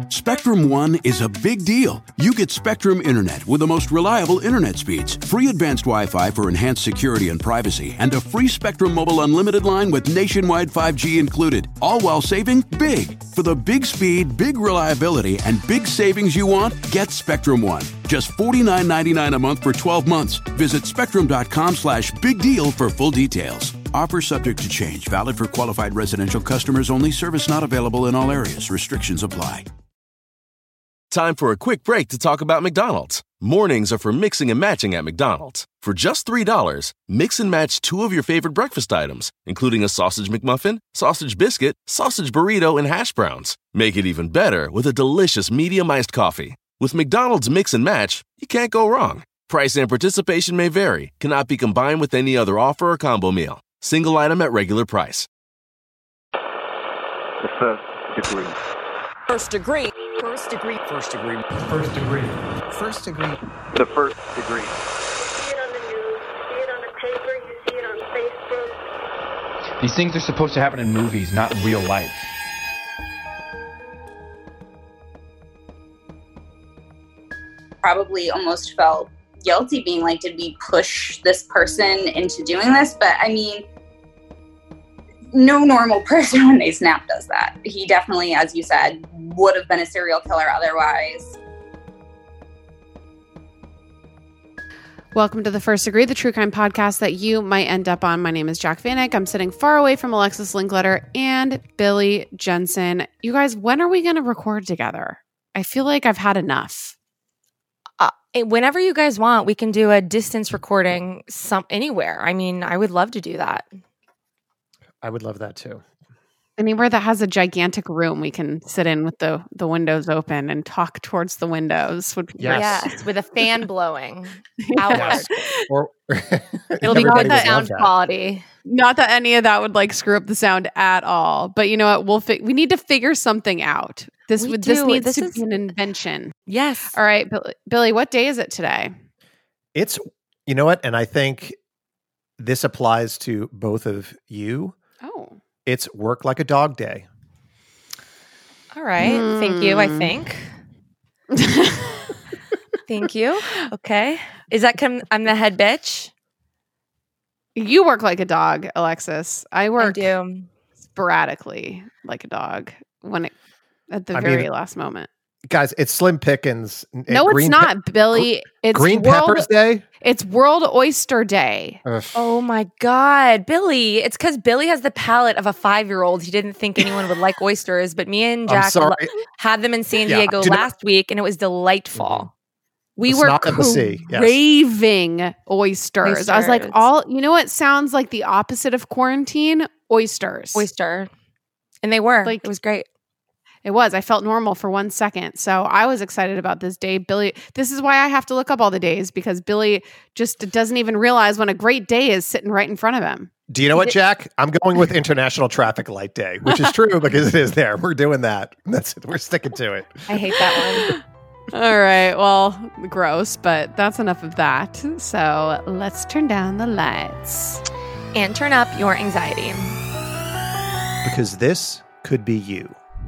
Spectrum One is a big deal. You get Spectrum Internet with the most reliable internet speeds, free advanced Wi-Fi for enhanced security and privacy, and a free Spectrum Mobile Unlimited line with nationwide 5G included, all while saving big. For the big speed, big reliability, and big savings you want, get Spectrum One. Just $49.99 a month for 12 months. Visit spectrum.com/big deal for full details. Offer subject to change. Valid for qualified residential customers only. Service not available in all areas. Restrictions apply. Time for a quick break to talk about McDonald's. Mornings are for mixing and matching at McDonald's. For just $3, mix and match 2 of your favorite breakfast items, including a sausage McMuffin, sausage biscuit, sausage burrito, and hash browns. Make it even better with a delicious medium iced coffee. With McDonald's Mix and Match, you can't go wrong. Price and participation may vary. Cannot be combined with any other offer or combo meal. Single item at regular price. The first degree. First degree. First degree. First degree. First degree. First degree. The first degree. You see it on the news, you see it on the paper, you see it on Facebook. These things are supposed to happen in movies, not in real life. Probably almost felt guilty being like, did we push this person into doing this? But I mean, no normal person when they snap does that. He definitely, as you said, would have been a serial killer otherwise. Welcome to The First Degree, the true crime podcast that you might end up on. My name is Jac Vanek. I'm sitting far away from Alexis Linkletter and Billy Jensen. You guys, when are we going to record together? I feel like I've had enough. Whenever you guys want, we can do a distance recording anywhere. I mean, I would love to do that. I would love that too. Anywhere that has a gigantic room we can sit in with the windows open and talk towards the windows would be yes, with a fan blowing outward. Yes. Or it'll be good sound quality. Not that any of that would like screw up the sound at all. But you know what? We need to figure something out. This needs to be an invention. Yes. All right, Billy, what day is it today? It's, you know what? And I think this applies to both of you. Oh. It's Work Like a Dog Day. All right. Thank you, I think. Thank you. Okay. Is that I'm the head bitch? You work like a dog, Alexis. I work sporadically like a dog at the very last moment. Guys, it's Slim Pickens. No, it's not, Billy. It's Green Peppers Day? It's World Oyster Day. Oh my God, Billy. It's because Billy has the palate of a 5-year-old. He didn't think anyone would like oysters, but me and Jack had them in San Diego last week, and it was delightful. We were craving oysters. I was like, you know what sounds like the opposite of quarantine? Oysters. Oyster. And they were. It was great. It was. I felt normal for 1 second. So I was excited about this day. Billy, this is why I have to look up all the days, because Billy just doesn't even realize when a great day is sitting right in front of him. Do you know what, Jack? I'm going with International Traffic Light Day, which is true because it is there. We're doing that. That's it. We're sticking to it. I hate that one. All right. Well, gross, but that's enough of that. So let's turn down the lights. And turn up your anxiety. Because this could be you.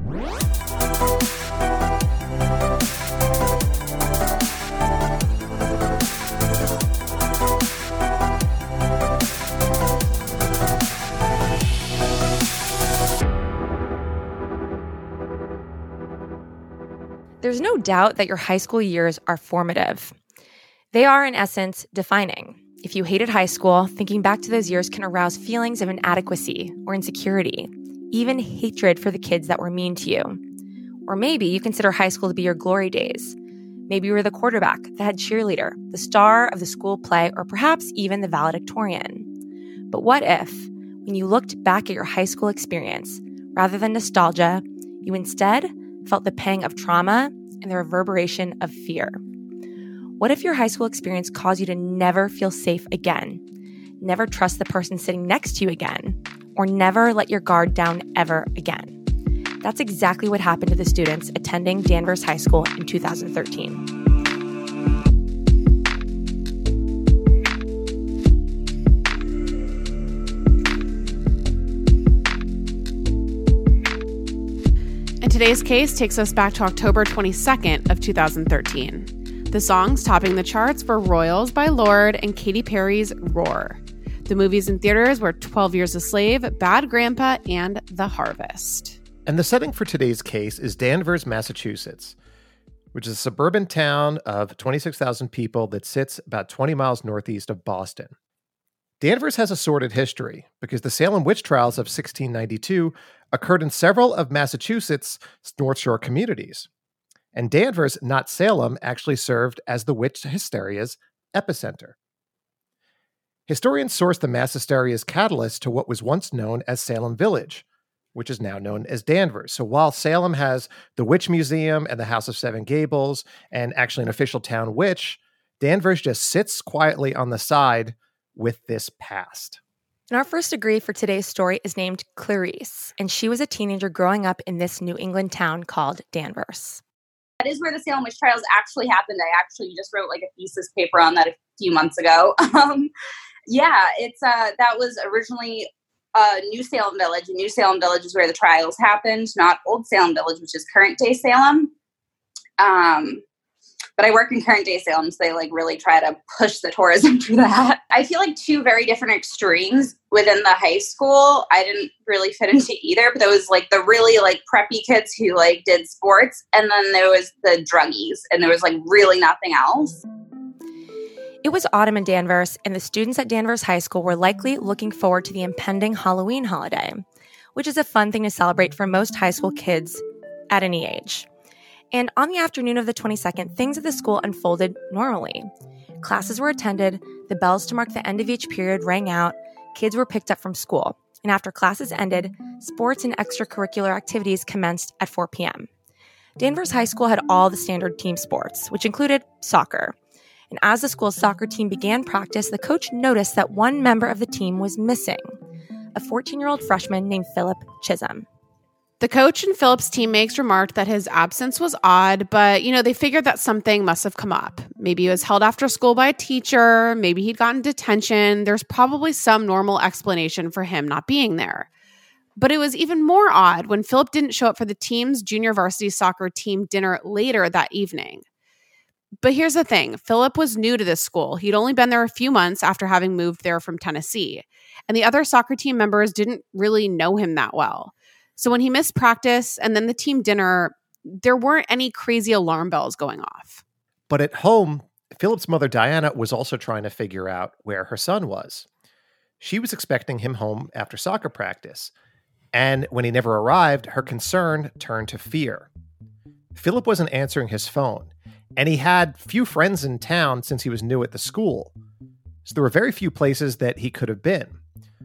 There's no doubt that your high school years are formative. They are, in essence, defining. If you hated high school, thinking back to those years can arouse feelings of inadequacy or insecurity, even hatred for the kids that were mean to you. Or maybe you consider high school to be your glory days. Maybe you were the quarterback, the head cheerleader, the star of the school play, or perhaps even the valedictorian. But what if, when you looked back at your high school experience, rather than nostalgia, you instead felt the pang of trauma and the reverberation of fear? What if your high school experience caused you to never feel safe again, never trust the person sitting next to you again, or never let your guard down ever again? That's exactly what happened to the students attending Danvers High School in 2013. And today's case takes us back to October 22nd of 2013. The songs topping the charts were Royals by Lorde and Katy Perry's Roar. The movies in theaters were 12 Years a Slave, Bad Grandpa, and The Harvest. And the setting for today's case is Danvers, Massachusetts, which is a suburban town of 26,000 people that sits about 20 miles northeast of Boston. Danvers has a sordid history because the Salem witch trials of 1692 occurred in several of Massachusetts' North Shore communities. And Danvers, not Salem, actually served as the witch hysteria's epicenter. Historians source the mass hysteria's catalyst to what was once known as Salem Village, which is now known as Danvers. So while Salem has the Witch Museum and the House of Seven Gables and actually an official town witch, Danvers just sits quietly on the side with this past. And our first degree for today's story is named Clarice, and she was a teenager growing up in this New England town called Danvers. That is where the Salem witch trials actually happened. I actually just wrote like a thesis paper on that a few months ago. It's that was originally New Salem Village. New Salem Village is where the trials happened, not Old Salem Village, which is current day Salem. But I work in current day Salem, so they like really try to push the tourism through that. I feel like two very different extremes within the high school. I didn't really fit into either, but there was like the really like preppy kids who like did sports, and then there was the druggies, and there was like really nothing else. It was autumn in Danvers, and the students at Danvers High School were likely looking forward to the impending Halloween holiday, which is a fun thing to celebrate for most high school kids at any age. And on the afternoon of the 22nd, things at the school unfolded normally. Classes were attended, the bells to mark the end of each period rang out, kids were picked up from school, and after classes ended, sports and extracurricular activities commenced at 4 p.m. Danvers High School had all the standard team sports, which included soccer. And as the school's soccer team began practice, the coach noticed that one member of the team was missing, a 14-year-old freshman named Philip Chisholm. The coach and Philip's teammates remarked that his absence was odd, but, they figured that something must have come up. Maybe he was held after school by a teacher. Maybe he'd gotten detention. There's probably some normal explanation for him not being there. But it was even more odd when Philip didn't show up for the team's junior varsity soccer team dinner later that evening. But here's the thing. Philip was new to this school. He'd only been there a few months after having moved there from Tennessee. And the other soccer team members didn't really know him that well. So when he missed practice and then the team dinner, there weren't any crazy alarm bells going off. But at home, Philip's mother, Diana, was also trying to figure out where her son was. She was expecting him home after soccer practice. And when he never arrived, her concern turned to fear. Philip wasn't answering his phone, and he had few friends in town since he was new at the school. So there were very few places that he could have been.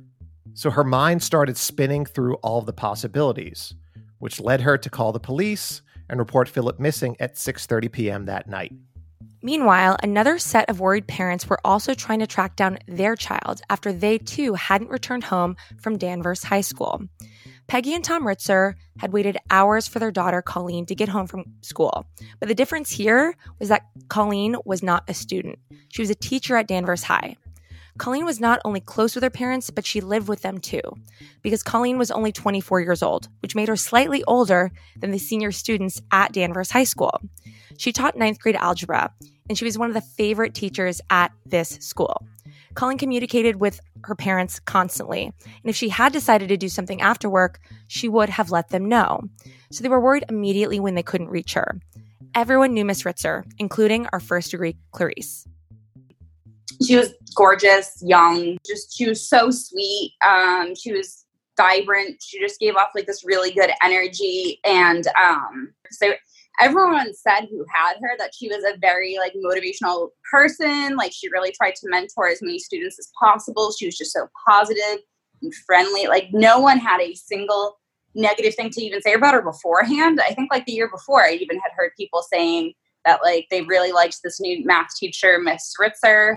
So her mind started spinning through all of the possibilities, which led her to call the police and report Philip missing at 6:30 p.m. that night. Meanwhile, another set of worried parents were also trying to track down their child after they too hadn't returned home from Danvers High School. Peggy and Tom Ritzer had waited hours for their daughter, Colleen, to get home from school. But the difference here was that Colleen was not a student. She was a teacher at Danvers High. Colleen was not only close with her parents, but she lived with them too, because Colleen was only 24 years old, which made her slightly older than the senior students at Danvers High School. She taught 9th grade algebra, and she was one of the favorite teachers at this school. Colleen communicated with her parents constantly, and if she had decided to do something after work, she would have let them know. So they were worried immediately when they couldn't reach her. Everyone knew Miss Ritzer, including our first degree Clarice. She was gorgeous, young, she was so sweet. She was vibrant. She just gave off like this really good energy. And so everyone said who had her that she was a very like motivational person. Like she really tried to mentor as many students as possible. She was just so positive and friendly. Like no one had a single negative thing to even say about her beforehand. I think like the year before, I even had heard people saying that like they really liked this new math teacher, Miss Ritzer.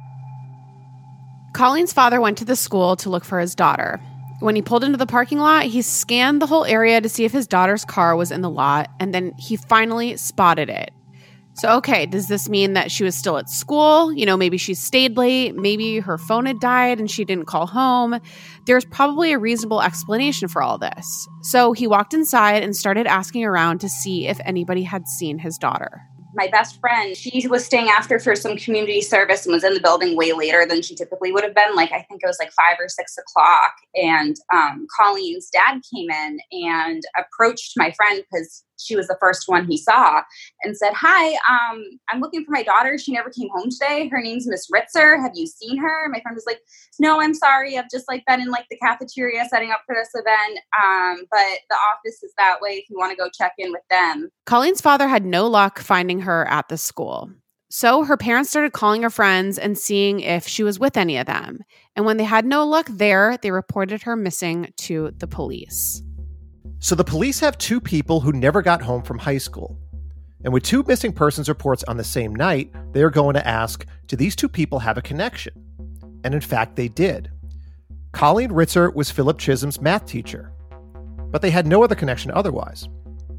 Colleen's father went to the school to look for his daughter. When he pulled into the parking lot, he scanned the whole area to see if his daughter's car was in the lot, and then he finally spotted it. So, okay, does this mean that she was still at school? Maybe she stayed late. Maybe her phone had died and she didn't call home. There's probably a reasonable explanation for all this. So he walked inside and started asking around to see if anybody had seen his daughter. My best friend, she was staying after for some community service and was in the building way later than she typically would have been. I think it was 5 or 6 o'clock. And Colleen's dad came in and approached my friend because she was the first one he saw and said, "Hi, I'm looking for my daughter. She never came home today. Her name's Miss Ritzer. Have you seen her?" My friend was like, "No, I'm sorry. I've just been in the cafeteria setting up for this event. But the office is that way if you want to go check in with them." Colleen's father had no luck finding her at the school. So her parents started calling her friends and seeing if she was with any of them. And when they had no luck there, they reported her missing to the police. So the police have 2 people who never got home from high school. And with 2 missing persons reports on the same night, they are going to ask, do these 2 people have a connection? And in fact, they did. Colleen Ritzer was Philip Chisholm's math teacher, but they had no other connection otherwise.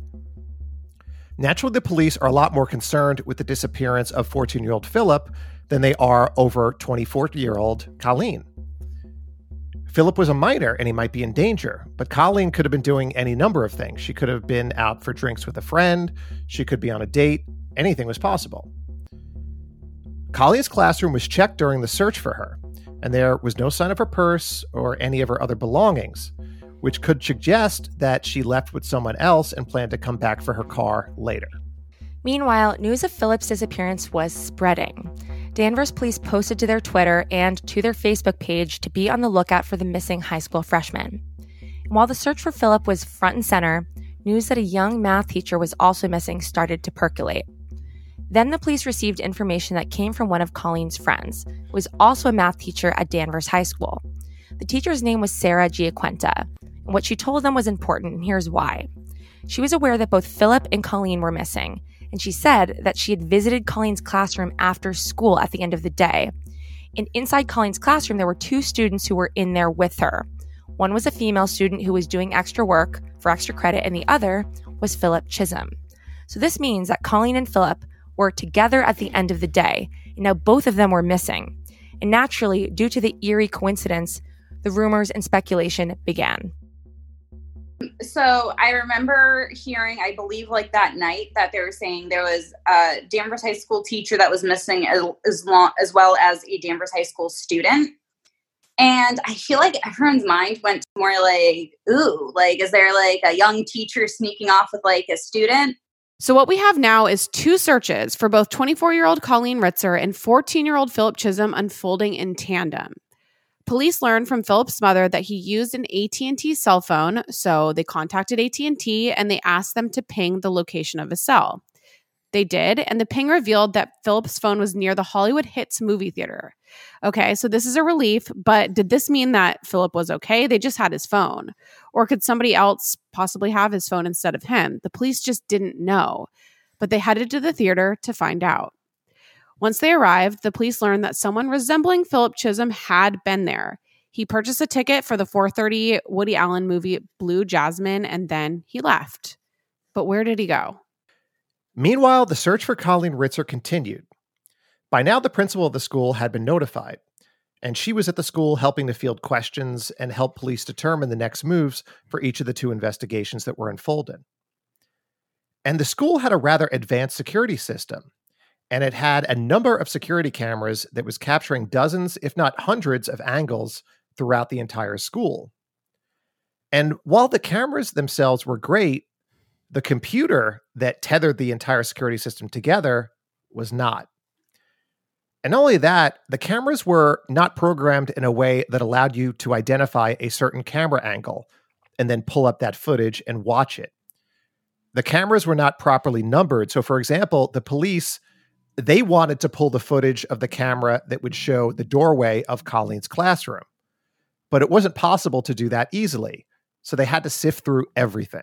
Naturally, the police are a lot more concerned with the disappearance of 14-year-old Philip than they are over 24-year-old Colleen. Philip was a minor and he might be in danger, but Colleen could have been doing any number of things. She could have been out for drinks with a friend. She could be on a date. Anything was possible. Colleen's classroom was checked during the search for her, and there was no sign of her purse or any of her other belongings, which could suggest that she left with someone else and planned to come back for her car later. Meanwhile, news of Philip's disappearance was spreading. Danvers police posted to their Twitter and to their Facebook page to be on the lookout for the missing high school freshman. And while the search for Philip was front and center, news that a young math teacher was also missing started to percolate. Then the police received information that came from one of Colleen's friends, who was also a math teacher at Danvers High School. The teacher's name was Sarah Giaquinta, and what she told them was important, and here's why. She was aware that both Philip and Colleen were missing, and she said that she had visited Colleen's classroom after school at the end of the day. And inside Colleen's classroom, there were 2 students who were in there with her. One was a female student who was doing extra work for extra credit, and the other was Philip Chisholm. So this means that Colleen and Philip were together at the end of the day, and now both of them were missing. And naturally, due to the eerie coincidence, the rumors and speculation began. So I remember hearing, I believe that night, that they were saying there was a Danvers High School teacher that was missing as well as a Danvers High School student. And I feel like everyone's mind went more ooh, is there a young teacher sneaking off with a student? So what we have now is 2 searches for both 24-year-old Colleen Ritzer and 14-year-old Philip Chisholm unfolding in tandem. Police learned from Philip's mother that he used an AT&T cell phone, so they contacted AT&T and they asked them to ping the location of his cell. They did, and the ping revealed that Philip's phone was near the Hollywood Hits movie theater. Okay, so this is a relief, but did this mean that Philip was okay? They just had his phone. Or could somebody else possibly have his phone instead of him? The police just didn't know, but they headed to the theater to find out. Once they arrived, the police learned that someone resembling Philip Chisholm had been there. He purchased a ticket for the 4:30 Woody Allen movie Blue Jasmine, and then he left. But where did he go? Meanwhile, the search for Colleen Ritzer continued. By now, the principal of the school had been notified, and she was at the school helping to field questions and help police determine the next moves for each of the 2 investigations that were unfolded. And the school had a rather advanced security system, and it had a number of security cameras that was capturing dozens, if not hundreds, of angles throughout the entire school. And while the cameras themselves were great, the computer that tethered the entire security system together was not. And not only that, the cameras were not programmed in a way that allowed you to identify a certain camera angle and then pull up that footage and watch it. The cameras were not properly numbered. So, for example, the police, they wanted to pull the footage of the camera that would show the doorway of Colleen's classroom, but it wasn't possible to do that easily. So they had to sift through everything.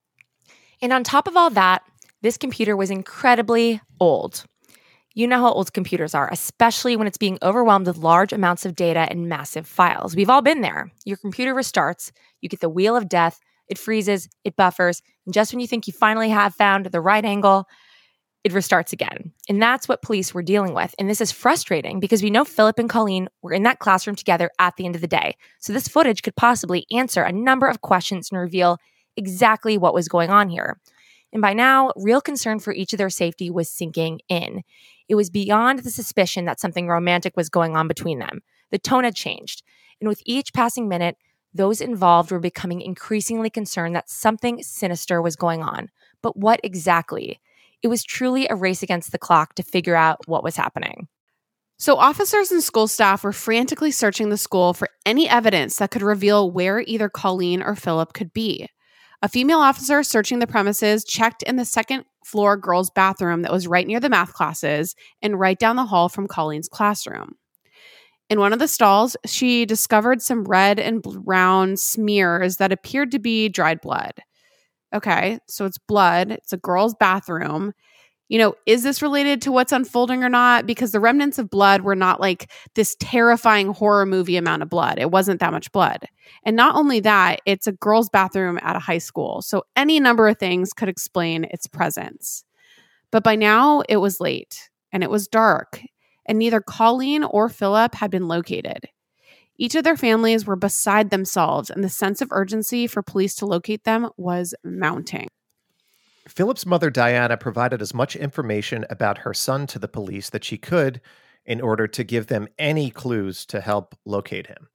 And on top of all that, this computer was incredibly old. You know how old computers are, especially when it's being overwhelmed with large amounts of data and massive files. We've all been there. Your computer restarts, you get the wheel of death, it freezes, it buffers, and just when you think you finally have found the right angle, it restarts again. And that's what police were dealing with. And this is frustrating because we know Philip and Colleen were in that classroom together at the end of the day. So this footage could possibly answer a number of questions and reveal exactly what was going on here. And by now, real concern for each of their safety was sinking in. It was beyond the suspicion that something romantic was going on between them. The tone had changed. And with each passing minute, those involved were becoming increasingly concerned that something sinister was going on. But what exactly? It was truly a race against the clock to figure out what was happening. So officers and school staff were frantically searching the school for any evidence that could reveal where either Colleen or Philip could be. A female officer searching the premises checked in the second floor girls' bathroom that was right near the math classes and right down the hall from Colleen's classroom. In one of the stalls, she discovered some red and brown smears that appeared to be dried blood. Okay, so it's blood. It's a girl's bathroom. Is this related to what's unfolding or not? Because the remnants of blood were not like this terrifying horror movie amount of blood. It wasn't that much blood. And not only that, it's a girl's bathroom at a high school. So any number of things could explain its presence. But by now, it was late and it was dark, and neither Colleen or Philip had been located. Each of their families were beside themselves, and the sense of urgency for police to locate them was mounting. Philip's mother, Diana, provided as much information about her son to the police that she could in order to give them any clues to help locate him.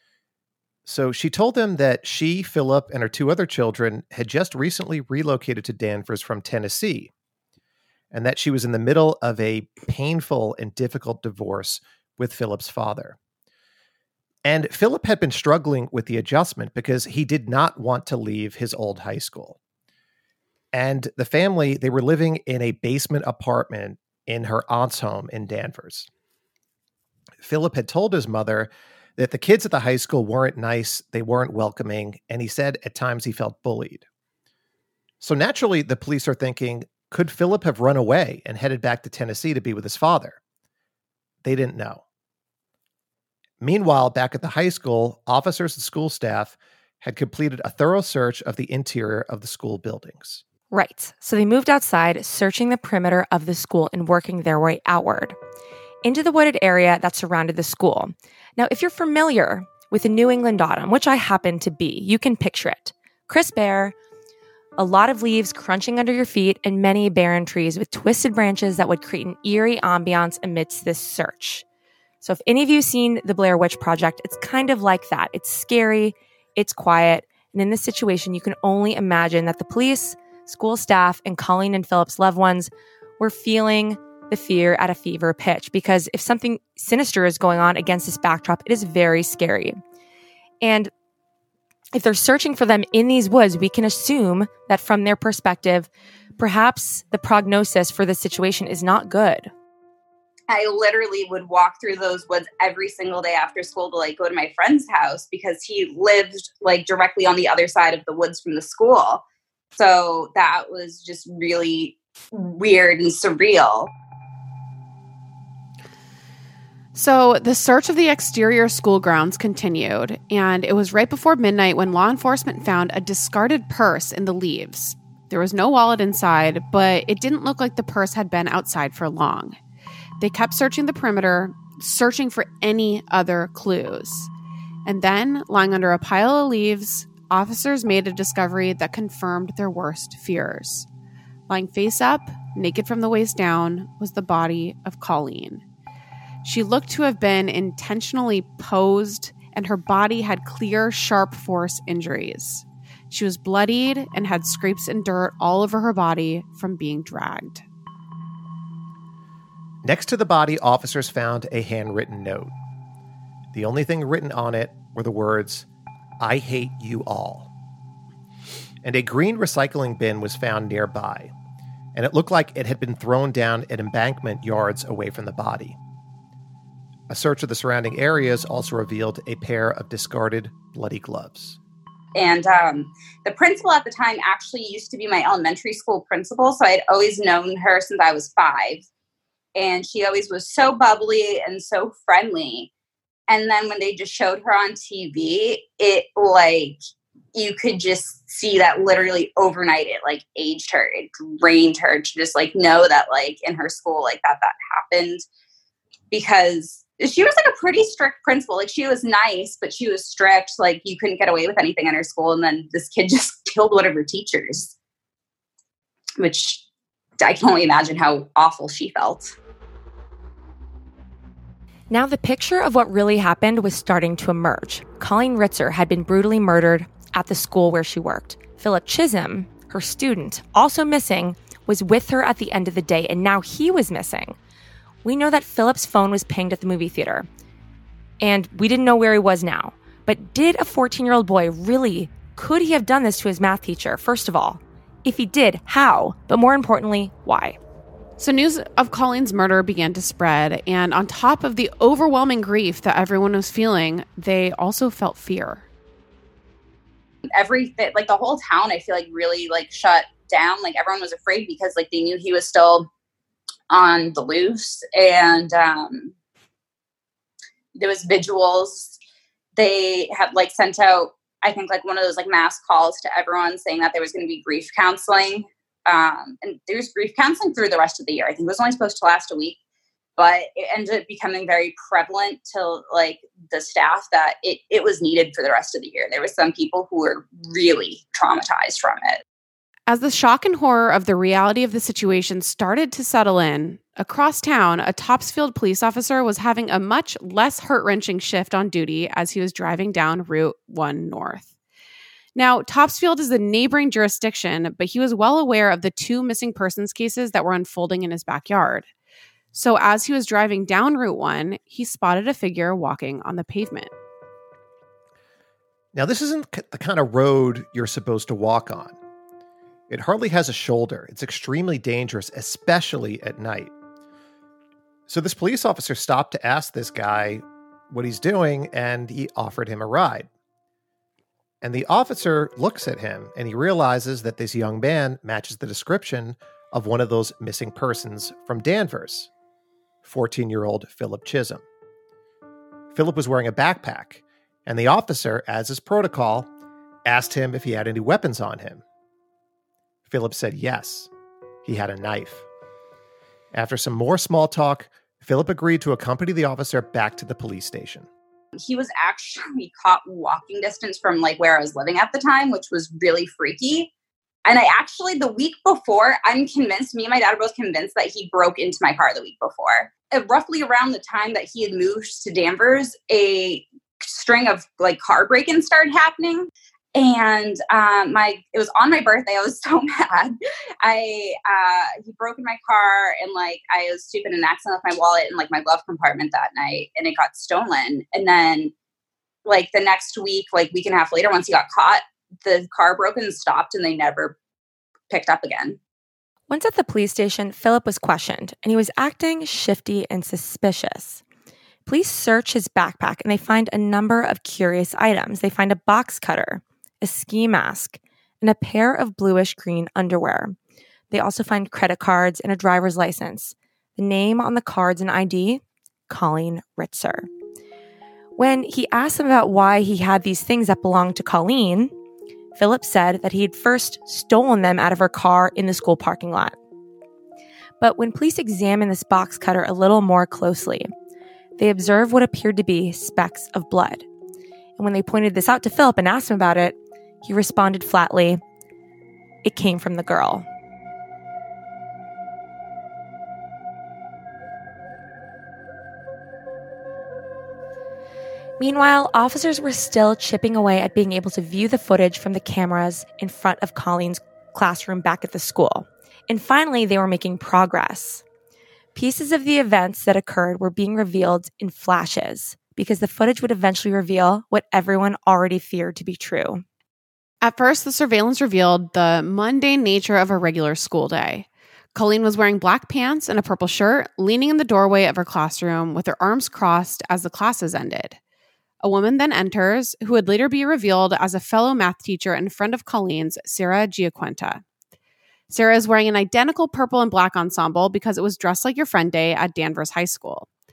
So she told them that she, Philip, and her two other children had just recently relocated to Danvers from Tennessee, and that she was in the middle of a painful and difficult divorce with Philip's father. And Philip had been struggling with the adjustment because he did not want to leave his old high school. And the family, they were living in a basement apartment in her aunt's home in Danvers. Philip had told his mother that the kids at the high school weren't nice, they weren't welcoming, and he said at times he felt bullied. So naturally, the police are thinking, could Philip have run away and headed back to Tennessee to be with his father? They didn't know. Meanwhile, back at the high school, officers and school staff had completed a thorough search of the interior of the school buildings. Right. So they moved outside, searching the perimeter of the school and working their way outward into the wooded area that surrounded the school. Now, if you're familiar with the New England autumn, which I happen to be, you can picture it. Crisp air, a lot of leaves crunching under your feet, and many barren trees with twisted branches that would create an eerie ambiance amidst this search. So if any of you have seen the Blair Witch Project, it's kind of like that. It's scary, it's quiet, and in this situation, you can only imagine that the police, school staff, and Colleen and Philip's loved ones were feeling the fear at a fever pitch, because if something sinister is going on against this backdrop, it is very scary. And if they're searching for them in these woods, we can assume that from their perspective, perhaps the prognosis for this situation is not good. I literally would walk through those woods every single day after school to go to my friend's house because he lived directly on the other side of the woods from the school. So that was just really weird and surreal. So the search of the exterior school grounds continued, and it was right before midnight when law enforcement found a discarded purse in the leaves. There was no wallet inside, but it didn't look like the purse had been outside for long. They kept searching the perimeter, searching for any other clues. And then, lying under a pile of leaves, officers made a discovery that confirmed their worst fears. Lying face up, naked from the waist down, was the body of Colleen. She looked to have been intentionally posed, and her body had clear, sharp force injuries. She was bloodied and had scrapes and dirt all over her body from being dragged. Next to the body, officers found a handwritten note. The only thing written on it were the words, "I hate you all." And a green recycling bin was found nearby, and it looked like it had been thrown down an embankment yards away from the body. A search of the surrounding areas also revealed a pair of discarded bloody gloves. And the principal at the time actually used to be my elementary school principal, so I'd always known her since I was 5. And she always was so bubbly and so friendly. And then when they just showed her on TV, it you could just see that literally overnight it like aged her. It drained her to just like know that like in her school like that happened, because she was like a pretty strict principal. Like she was nice, but she was strict. Like you couldn't get away with anything in her school. And then this kid just killed one of her teachers, which I can only imagine how awful she felt. Now the picture of what really happened was starting to emerge. Colleen Ritzer had been brutally murdered at the school where she worked. Philip Chisholm, her student, also missing, was with her at the end of the day, and now he was missing. We know that Philip's phone was pinged at the movie theater, and we didn't know where he was now. But did a 14-year-old boy really, could he have done this to his math teacher? First of all, if he did, how? But more importantly, why? So news of Colleen's murder began to spread, and on top of the overwhelming grief that everyone was feeling, they also felt fear. Everything, like the whole town, I feel like really like shut down. Like everyone was afraid because like they knew he was still on the loose, and there was vigils. They had like sent out, I think, like one of those like mass calls to everyone saying that there was going to be grief counseling. And there's grief counseling through the rest of the year. I think it was only supposed to last a week, but it ended up becoming very prevalent to like the staff that it was needed for the rest of the year. There were some people who were really traumatized from it. As the shock and horror of the reality of the situation started to settle in, across town, a Topsfield police officer was having a much less heart-wrenching shift on duty as he was driving down Route 1 North. Now, Topsfield is the neighboring jurisdiction, but he was well aware of the 2 missing persons cases that were unfolding in his backyard. So as he was driving down Route 1, he spotted a figure walking on the pavement. Now, this isn't the kind of road you're supposed to walk on. It hardly has a shoulder. It's extremely dangerous, especially at night. So this police officer stopped to ask this guy what he's doing, and he offered him a ride. And the officer looks at him, and he realizes that this young man matches the description of one of those missing persons from Danvers, 14-year-old Philip Chisholm. Philip was wearing a backpack, and the officer, as is protocol, asked him if he had any weapons on him. Philip said yes, he had a knife. After some more small talk, Philip agreed to accompany the officer back to the police station. He was actually caught walking distance from like where I was living at the time, which was really freaky. And I actually, the week before, I'm convinced, me and my dad are both convinced that he broke into my car the week before. Roughly around the time that he had moved to Danvers, a string of like car break-ins started happening. And it was on my birthday. I was so mad. He broke in my car, and like I was stupid and accidentally left my wallet in like my glove compartment that night, and it got stolen. And then like the next week, like week and a half later, once he got caught, the car broke and stopped, and they never picked up again. Once at the police station, Philip was questioned, and he was acting shifty and suspicious. Police search his backpack, and they find a number of curious items. They find a box cutter, a ski mask, and a pair of bluish-green underwear. They also find credit cards and a driver's license. The name on the cards and ID, Colleen Ritzer. When he asked them about why he had these things that belonged to Colleen, Philip said that he had first stolen them out of her car in the school parking lot. But when police examined this box cutter a little more closely, they observed what appeared to be specks of blood. And when they pointed this out to Philip and asked him about it, he responded flatly, "It came from the girl." Meanwhile, officers were still chipping away at being able to view the footage from the cameras in front of Colleen's classroom back at the school. And finally, they were making progress. Pieces of the events that occurred were being revealed in flashes, because the footage would eventually reveal what everyone already feared to be true. At first, the surveillance revealed the mundane nature of a regular school day. Colleen was wearing black pants and a purple shirt, leaning in the doorway of her classroom with her arms crossed as the classes ended. A woman then enters, who would later be revealed as a fellow math teacher and friend of Colleen's, Sarah Giaquinta. Sarah is wearing an identical purple and black ensemble because it was Dress Like Your Friend Day at Danvers High School.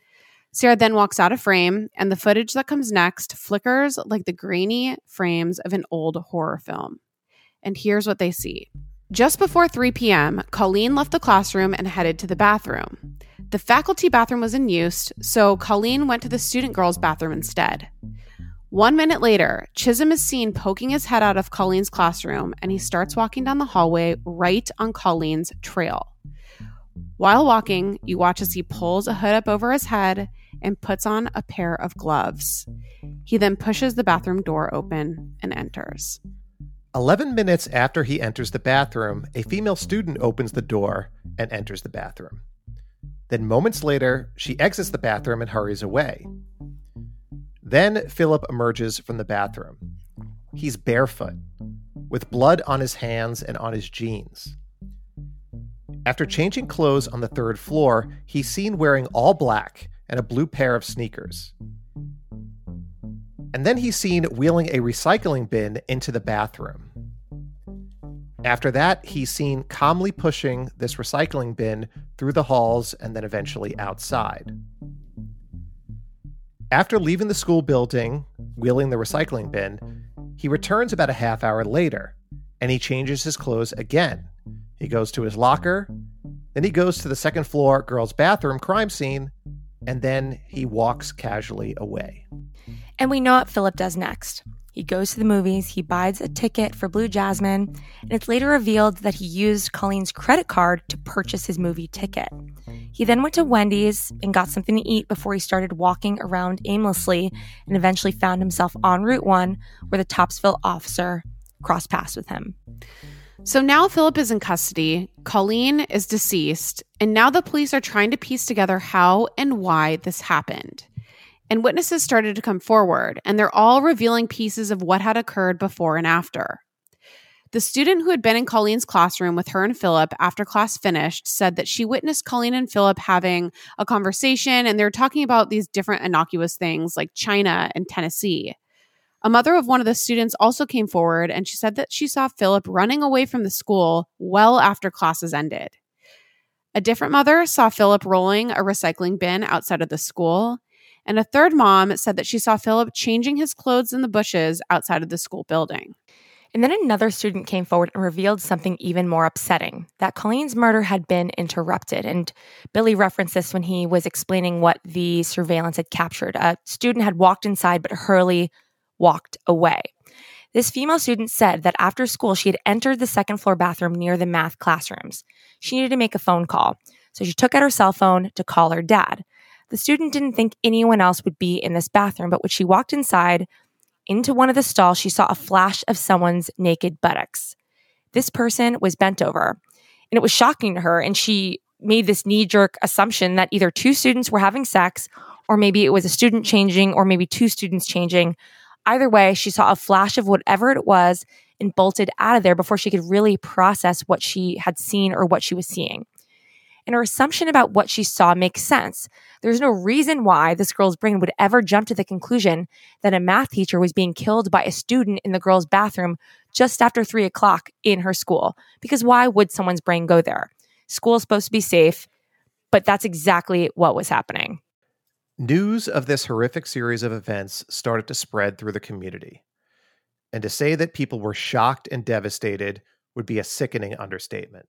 Sarah then walks out of frame, and the footage that comes next flickers like the grainy frames of an old horror film. And here's what they see. Just before 3 p.m., Colleen left the classroom and headed to the bathroom. The faculty bathroom was in use, so Colleen went to the student girls' bathroom instead. 1 minute later, Chisholm is seen poking his head out of Colleen's classroom, and he starts walking down the hallway right on Colleen's trail. While walking, you watch as he pulls a hood up over his head and puts on a pair of gloves. He then pushes the bathroom door open and enters. 11 minutes after he enters the bathroom, a female student opens the door and enters the bathroom. Then moments later, she exits the bathroom and hurries away. Then Philip emerges from the bathroom. He's barefoot, with blood on his hands and on his jeans. After changing clothes on the third floor, he's seen wearing all black and a blue pair of sneakers. And then he's seen wheeling a recycling bin into the bathroom. After that, he's seen calmly pushing this recycling bin through the halls and then eventually outside. After leaving the school building, wheeling the recycling bin, he returns about a half hour later, and he changes his clothes again. He goes to his locker, then he goes to the second floor girls' bathroom crime scene, and then he walks casually away. And we know what Philip does next. He goes to the movies, he buys a ticket for Blue Jasmine, and it's later revealed that he used Colleen's credit card to purchase his movie ticket. He then went to Wendy's and got something to eat before he started walking around aimlessly and eventually found himself on Route 1 where the Topsville officer crossed paths with him. So now Philip is in custody, Colleen is deceased, and now the police are trying to piece together how and why this happened. And witnesses started to come forward, and they're all revealing pieces of what had occurred before and after. The student who had been in Colleen's classroom with her and Philip after class finished said that she witnessed Colleen and Philip having a conversation, and they were talking about these different innocuous things like China and Tennessee. A mother of one of the students also came forward, and she said that she saw Philip running away from the school well after classes ended. A different mother saw Philip rolling a recycling bin outside of the school, and a third mom said that she saw Philip changing his clothes in the bushes outside of the school building. And then another student came forward and revealed something even more upsetting, that Colleen's murder had been interrupted. And Billy referenced this when he was explaining what the surveillance had captured. A student had walked inside, but Hurley walked away. This female student said that after school, she had entered the second floor bathroom near the math classrooms. She needed to make a phone call, so she took out her cell phone to call her dad. The student didn't think anyone else would be in this bathroom, but when she walked inside into one of the stalls, she saw a flash of someone's naked buttocks. This person was bent over, and it was shocking to her, and she made this knee-jerk assumption that either two students were having sex, or maybe it was a student changing, or maybe two students changing. Either way, she saw a flash of whatever it was and bolted out of there before she could really process what she had seen or what she was seeing. And her assumption about what she saw makes sense. There's no reason why this girl's brain would ever jump to the conclusion that a math teacher was being killed by a student in the girl's bathroom just after 3 o'clock in her school. Because why would someone's brain go there? School is supposed to be safe, but that's exactly what was happening. News of this horrific series of events started to spread through the community. And to say that people were shocked and devastated would be a sickening understatement.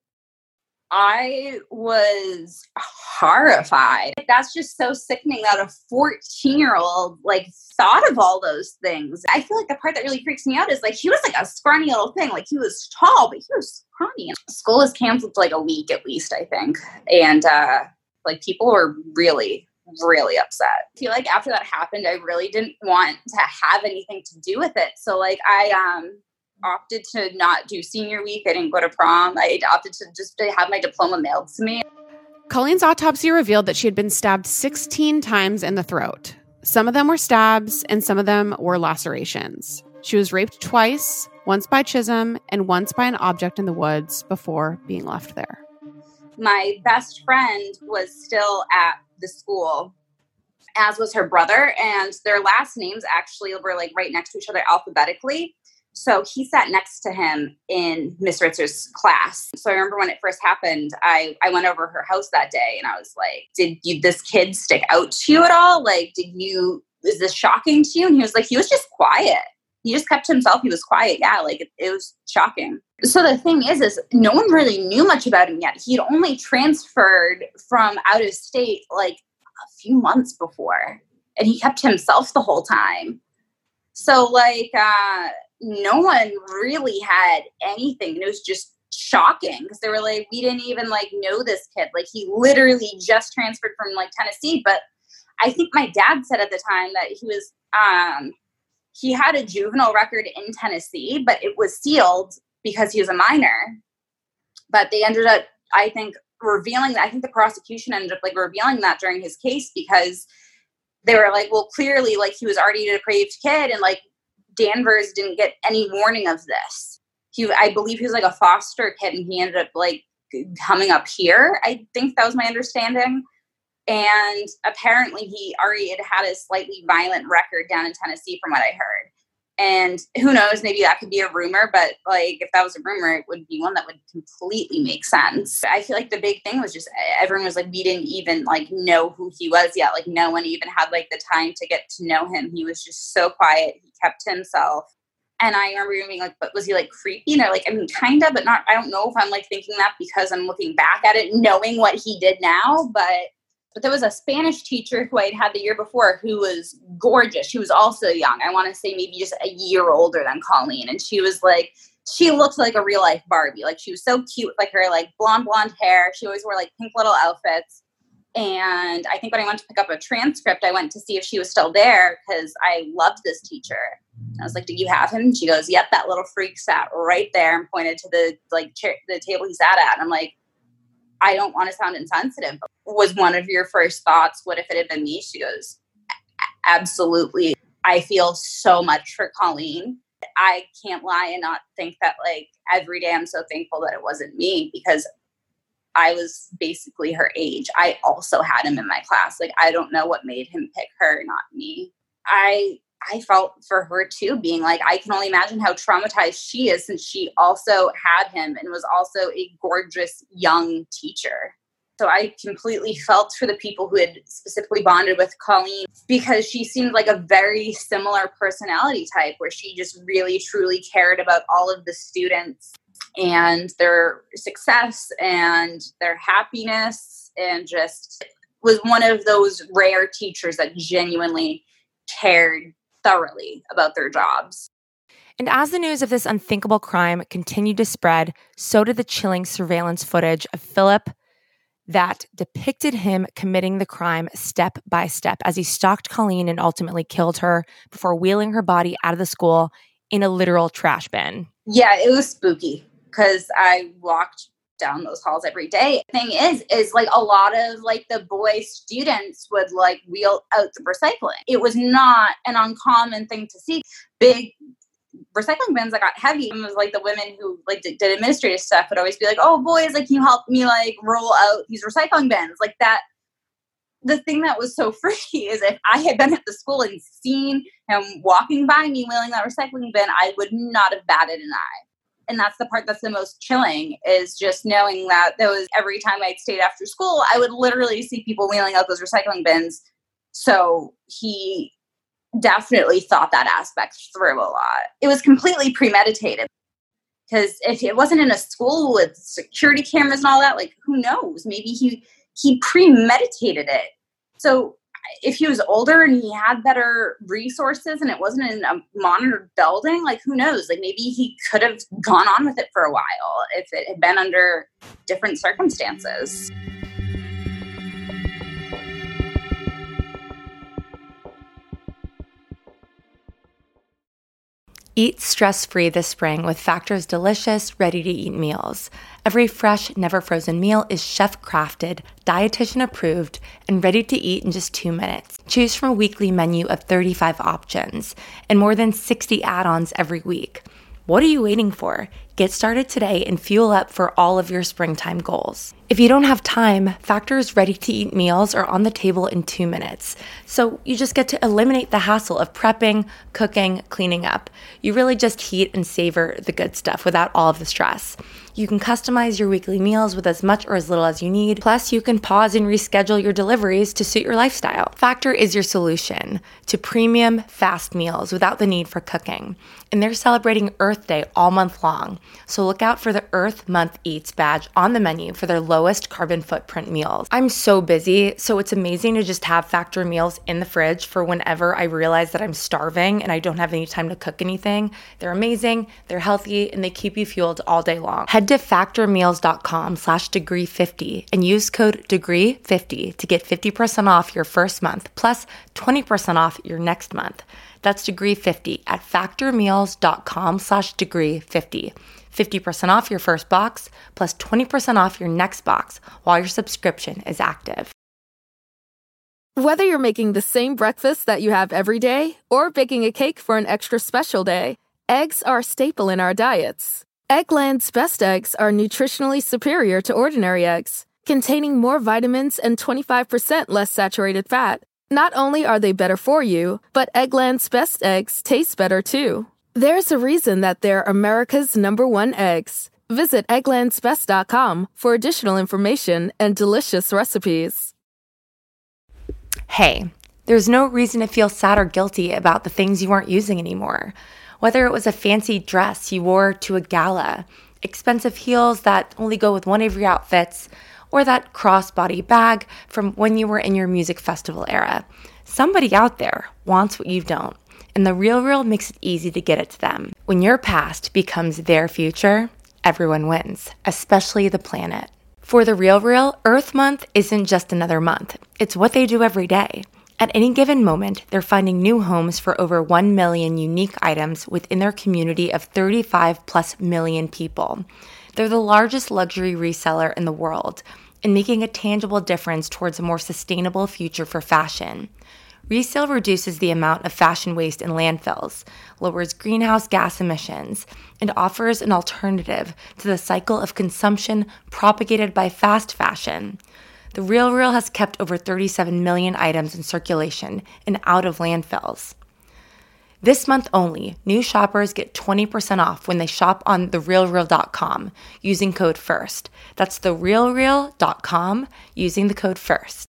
I was horrified. That's just so sickening that a 14-year-old thought of all those things. I feel like the part that really freaks me out is he was a scrawny little thing. He was tall, but he was scrawny. School was canceled a week at least, I think. And people were really upset. I feel like after that happened, I really didn't want to have anything to do with it. So I opted to not do senior week. I didn't go to prom. I opted to just have my diploma mailed to me. Colleen's autopsy revealed that she had been stabbed 16 times in the throat. Some of them were stabs and some of them were lacerations. She was raped twice, once by Chisholm and once by an object in the woods before being left there. My best friend was still at the school, as was her brother, and their last names actually were right next to each other alphabetically. So he sat next to him in Miss Ritzer's class. So I remember when it first happened, I went over her house that day and I was like, this kid stick out to you at all? Like, is this shocking to you? And he was like, he was just quiet. He just kept to himself. He was quiet. Yeah, like it was shocking. So the thing is no one really knew much about him yet. He'd only transferred from out of state like a few months before. And he kept to himself the whole time. So like, no one really had anything. It was just shocking because they were like, we didn't even like know this kid. Like he literally just transferred from like Tennessee. But I think my dad said at the time that he was, he had a juvenile record in Tennessee, but it was sealed because he was a minor. But they ended up, I think, revealing that. I think the prosecution ended up like revealing that during his case because they were like, well, clearly like he was already a depraved kid and like Danvers didn't get any warning of this. I believe he was like a foster kid and he ended up like coming up here. I think that was my understanding. And apparently he already had a slightly violent record down in Tennessee from what I heard. And who knows, maybe that could be a rumor, but like if that was a rumor, it would be one that would completely make sense. I feel like the big thing was just everyone was like, we didn't even like know who he was yet. Like no one even had like the time to get to know him. He was just so quiet. He kept to himself. And I remember being like, but was he like creepy? And they're like, I mean, kind of, but not, I don't know if I'm like thinking that because I'm looking back at it, knowing what he did now, but there was a Spanish teacher who I'd had the year before who was gorgeous. She was also young. I want to say maybe just a year older than Colleen. And she was like, she looked like a real life Barbie. Like she was so cute with like her like blonde hair. She always wore like pink little outfits. And I think when I went to pick up a transcript, I went to see if she was still there because I loved this teacher. I was like, "Do you have him?" And she goes, "Yep, that little freak sat right there," and pointed to the like chair, the table he sat at. And I'm like, I don't want to sound insensitive, but was one of your first thoughts, what if it had been me? She goes, absolutely. I feel so much for Colleen. I can't lie and not think that like every day I'm so thankful that it wasn't me because I was basically her age. I also had him in my class. Like, I don't know what made him pick her, not me. I felt for her too, being like, I can only imagine how traumatized she is since she also had him and was also a gorgeous young teacher. So I completely felt for the people who had specifically bonded with Colleen because she seemed like a very similar personality type where she just really, truly cared about all of the students and their success and their happiness and just was one of those rare teachers that genuinely cared thoroughly about their jobs. And as the news of this unthinkable crime continued to spread, so did the chilling surveillance footage of Philip that depicted him committing the crime step by step as he stalked Colleen and ultimately killed her before wheeling her body out of the school in a literal trash bin. Yeah, it was spooky because I walked down those halls every day. The thing is like a lot of like the boy students would like wheel out the recycling. It was not an uncommon thing to see. Big recycling bins that got heavy. It was like the women who like did administrative stuff would always be like, "Oh boys, like can you help me like roll out these recycling bins?" Like that. The thing that was so freaky is if I had been at the school and seen him walking by me wheeling that recycling bin, I would not have batted an eye. And that's the part that's the most chilling is just knowing that there was every time I'd stayed after school, I would literally see people wheeling out those recycling bins. So he definitely thought that aspect through a lot. It was completely premeditated because if it wasn't in a school with security cameras and all that, like who knows? Maybe he premeditated it. So if he was older and he had better resources and it wasn't in a monitored building, like who knows? Like maybe he could have gone on with it for a while if it had been under different circumstances. Eat stress-free this spring with Factor's delicious, ready-to-eat meals. Every fresh, never-frozen meal is chef-crafted, dietitian-approved, and ready to eat in just 2 minutes. Choose from a weekly menu of 35 options and more than 60 add-ons every week. What are you waiting for? Get started today and fuel up for all of your springtime goals. If you don't have time, Factor's ready-to-eat meals are on the table in 2 minutes. So you just get to eliminate the hassle of prepping, cooking, cleaning up. You really just heat and savor the good stuff without all of the stress. You can customize your weekly meals with as much or as little as you need. Plus, you can pause and reschedule your deliveries to suit your lifestyle. Factor is your solution to premium, fast meals without the need for cooking. And they're celebrating Earth Day all month long. So look out for the Earth Month Eats badge on the menu for their lowest carbon footprint meals. I'm so busy, so it's amazing to just have Factor meals in the fridge for whenever I realize that I'm starving and I don't have any time to cook anything. They're amazing, they're healthy, and they keep you fueled all day long. Head to factormeals.com/degree50 and use code degree50 to get 50% off your first month plus 20% off your next month. That's degree50 at factormeals.com/degree50. 50% off your first box plus 20% off your next box while your subscription is active. Whether you're making the same breakfast that you have every day or baking a cake for an extra special day, eggs are a staple in our diets. Eggland's Best Eggs are nutritionally superior to ordinary eggs, containing more vitamins and 25% less saturated fat. Not only are they better for you, but Eggland's Best Eggs taste better too. There's a reason that they're America's #1 eggs. Visit egglandsbest.com for additional information and delicious recipes. Hey, there's no reason to feel sad or guilty about the things you aren't using anymore. Whether it was a fancy dress you wore to a gala, expensive heels that only go with one of your outfits, or that crossbody bag from when you were in your music festival era. Somebody out there wants what you don't, and The RealReal makes it easy to get it to them. When your past becomes their future, everyone wins, especially the planet. For The RealReal, Earth Month isn't just another month. It's what they do every day. At any given moment, they're finding new homes for over 1 million unique items within their community of 35+ million people. They're the largest luxury reseller in the world and making a tangible difference towards a more sustainable future for fashion. Resale reduces the amount of fashion waste in landfills, lowers greenhouse gas emissions, and offers an alternative to the cycle of consumption propagated by fast fashion. The RealReal has kept over 37 million items in circulation and out of landfills. This month only, new shoppers get 20% off when they shop on therealreal.com using code FIRST. That's therealreal.com using the code FIRST.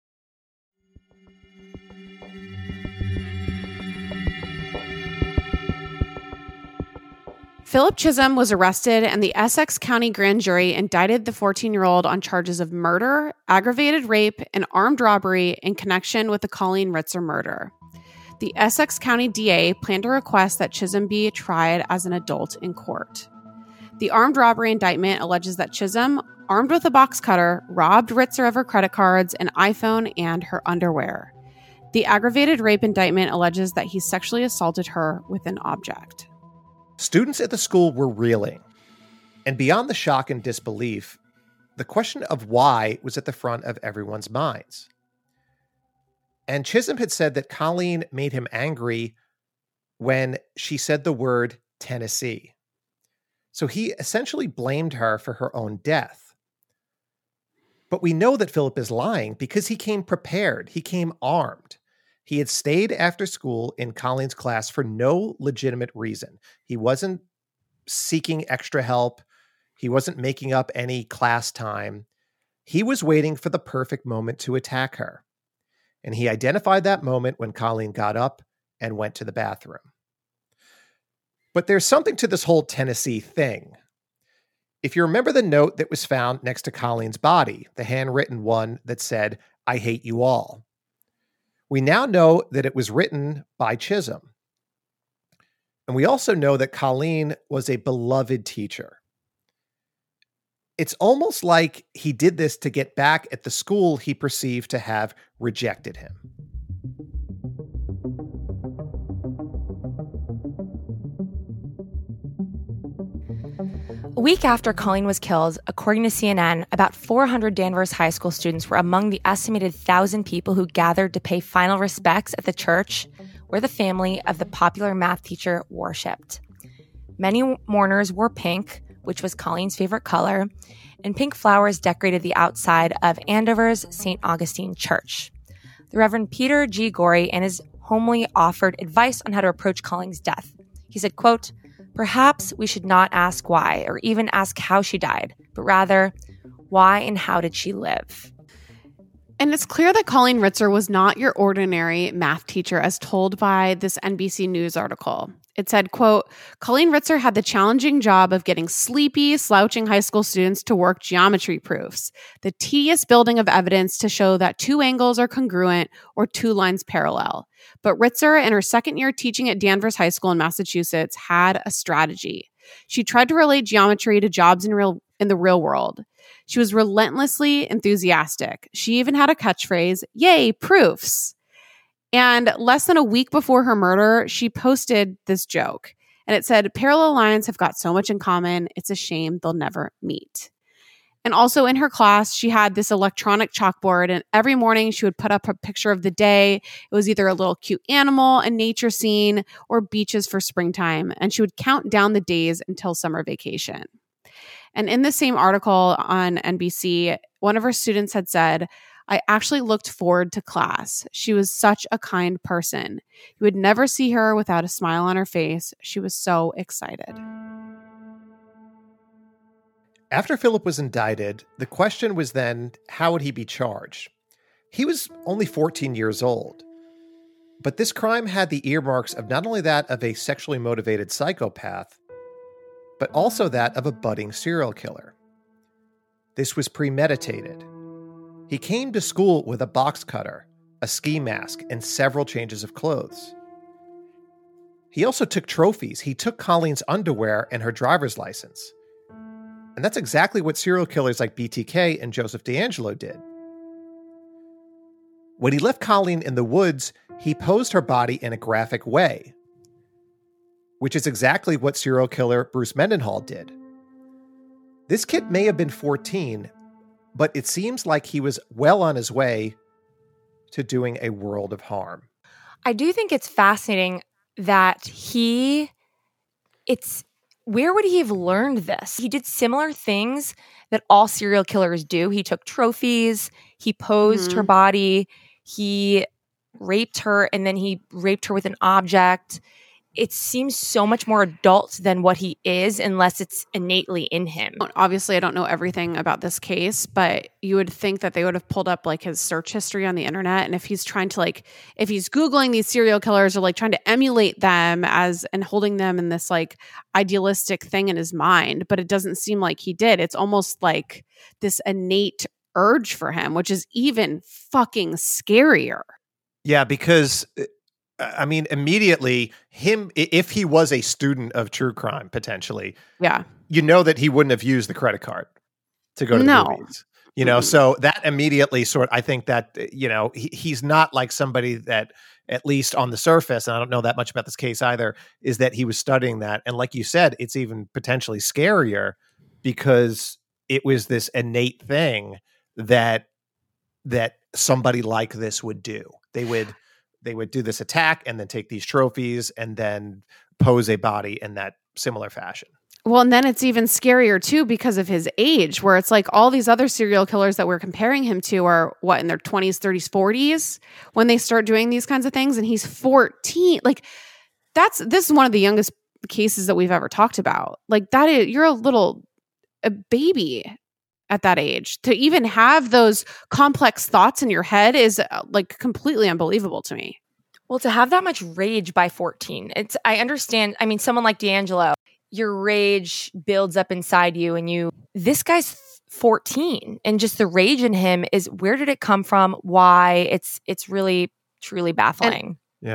Philip Chisholm was arrested and the Essex County Grand Jury indicted the 14-year-old on charges of murder, aggravated rape, and armed robbery in connection with the Colleen Ritzer murder. The Essex County DA planned to request that Chisholm be tried as an adult in court. The armed robbery indictment alleges that Chisholm, armed with a box cutter, robbed Ritzer of her credit cards, an iPhone, and her underwear. The aggravated rape indictment alleges that he sexually assaulted her with an object. Students at the school were reeling. And beyond the shock and disbelief, the question of why was at the front of everyone's minds. And Chisholm had said that Colleen made him angry when she said the word Tennessee. So he essentially blamed her for her own death. But we know that Philip is lying because he came prepared. He came armed. He had stayed after school in Colleen's class for no legitimate reason. He wasn't seeking extra help. He wasn't making up any class time. He was waiting for the perfect moment to attack her. And he identified that moment when Colleen got up and went to the bathroom. But there's something to this whole Tennessee thing. If you remember the note that was found next to Colleen's body, the handwritten one that said, "I hate you all," we now know that it was written by Chisholm. And we also know that Colleen was a beloved teacher. It's almost like he did this to get back at the school he perceived to have rejected him. A week after Colleen was killed, according to CNN, about 400 Danvers High School students were among the estimated 1,000 people who gathered to pay final respects at the church where the family of the popular math teacher worshipped. Many mourners wore pink, which was Colleen's favorite color, and pink flowers decorated the outside of Andover's St. Augustine Church. The Reverend Peter G. Gorey and his homily offered advice on how to approach Colleen's death. He said, quote, "Perhaps we should not ask why or even ask how she died, but rather, why and how did she live?" And it's clear that Colleen Ritzer was not your ordinary math teacher as told by this NBC News article. It said, quote, "Colleen Ritzer had the challenging job of getting sleepy, slouching high school students to work geometry proofs, the tedious building of evidence to show that two angles are congruent or two lines parallel. But Ritzer, in her second year teaching at Danvers High School in Massachusetts, had a strategy. She tried to relate geometry to jobs in the real world. She was relentlessly enthusiastic. She even had a catchphrase, 'Yay, proofs!' And less than a week before her murder, she posted this joke. And it said, 'Parallel lines have got so much in common. It's a shame they'll never meet.' And also in her class, she had this electronic chalkboard, and every morning she would put up a picture of the day. It was either a little cute animal, a nature scene, or beaches for springtime. And she would count down the days until summer vacation. And in the same article on NBC, one of her students had said, 'I actually looked forward to class. She was such a kind person. You would never see her without a smile on her face. She was so excited.'" After Philip was indicted, the question was then, how would he be charged? He was only 14 years old. But this crime had the earmarks of not only that of a sexually motivated psychopath, but also that of a budding serial killer. This was premeditated. He came to school with a box cutter, a ski mask, and several changes of clothes. He also took trophies. He took Colleen's underwear and her driver's license. And that's exactly what serial killers like BTK and Joseph DeAngelo did. When he left Colleen in the woods, he posed her body in a graphic way, which is exactly what serial killer Bruce Mendenhall did. This kid may have been 14, but it seems like he was well on his way to doing a world of harm. I do think it's fascinating that where would he have learned this? He did similar things that all serial killers do. He took trophies, he posed her body, he raped her, and then he raped her with an object. It seems so much more adult than what he is, unless it's innately in him. Obviously, I don't know everything about this case, but you would think that they would have pulled up like his search history on the internet. And if he's trying to if he's Googling these serial killers or trying to emulate them and holding them in this idealistic thing in his mind, but it doesn't seem like he did. It's almost like this innate urge for him, which is even fucking scarier. Yeah, because immediately if he was a student of true crime, potentially, you know that he wouldn't have used the credit card to go to the movies. So that immediately I think that, he's not like somebody that, at least on the surface, and I don't know that much about this case either, is that he was studying that. And like you said, it's even potentially scarier because it was this innate thing that somebody like this would do. They would do this attack and then take these trophies and then pose a body in that similar fashion. Well, and then it's even scarier too because of his age, where it's like all these other serial killers that we're comparing him to are in their 20s, 30s, 40s when they start doing these kinds of things, and he's 14. This is one of the youngest cases that we've ever talked about. You're a baby at that age. To even have those complex thoughts in your head is completely unbelievable to me. Well, to have that much rage by 14, I understand. I mean, someone like DeAngelo, your rage builds up inside you, and this guy's 14, and just the rage in him is, where did it come from? Why? It's really, truly baffling.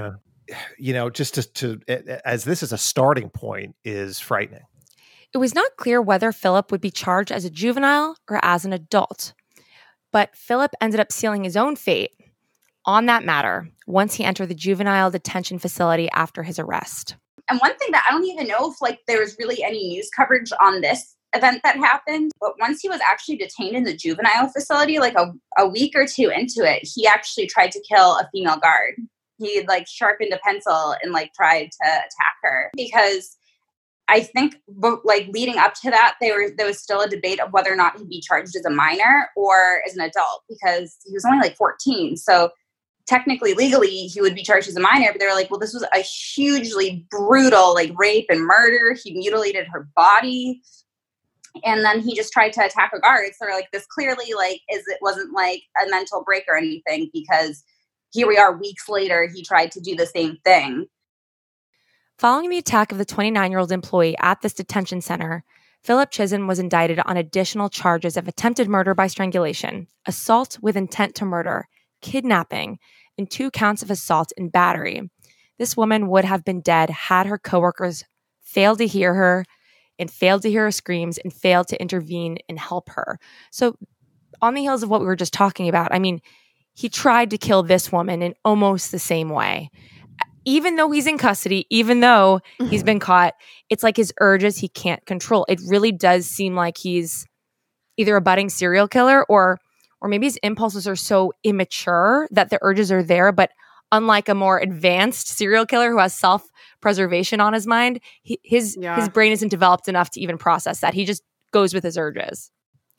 Just to as this is a starting point, is frightening. It was not clear whether Philip would be charged as a juvenile or as an adult, but Philip ended up sealing his own fate on that matter once he entered the juvenile detention facility after his arrest. And one thing that I don't even know if there was really any news coverage on this event that happened, but once he was actually detained in the juvenile facility, a week or two into it, he actually tried to kill a female guard. He sharpened a pencil and tried to attack her because I think, like leading up to that, there was still a debate of whether or not he'd be charged as a minor or as an adult, because he was only like 14. So technically, legally, he would be charged as a minor. But they were like, well, this was a hugely brutal, like, rape and murder. He mutilated her body. And then he just tried to attack a guard. So they're like, this clearly, like, it wasn't like a mental break or anything, because here we are weeks later, he tried to do the same thing. Following the attack of the 29-year-old employee at this detention center, Philip Chisholm was indicted on additional charges of attempted murder by strangulation, assault with intent to murder, kidnapping, and 2 counts of assault and battery. This woman would have been dead had her coworkers failed to hear her and failed to hear her screams and failed to intervene and help her. So on the heels of what we were just talking about, I mean, he tried to kill this woman in almost the same way. Even though he's in custody, even though he's been caught, it's like his urges he can't control. It really does seem like he's either a budding serial killer or maybe his impulses are so immature that the urges are there. But unlike a more advanced serial killer who has self-preservation on his mind, his brain isn't developed enough to even process that. He just goes with his urges.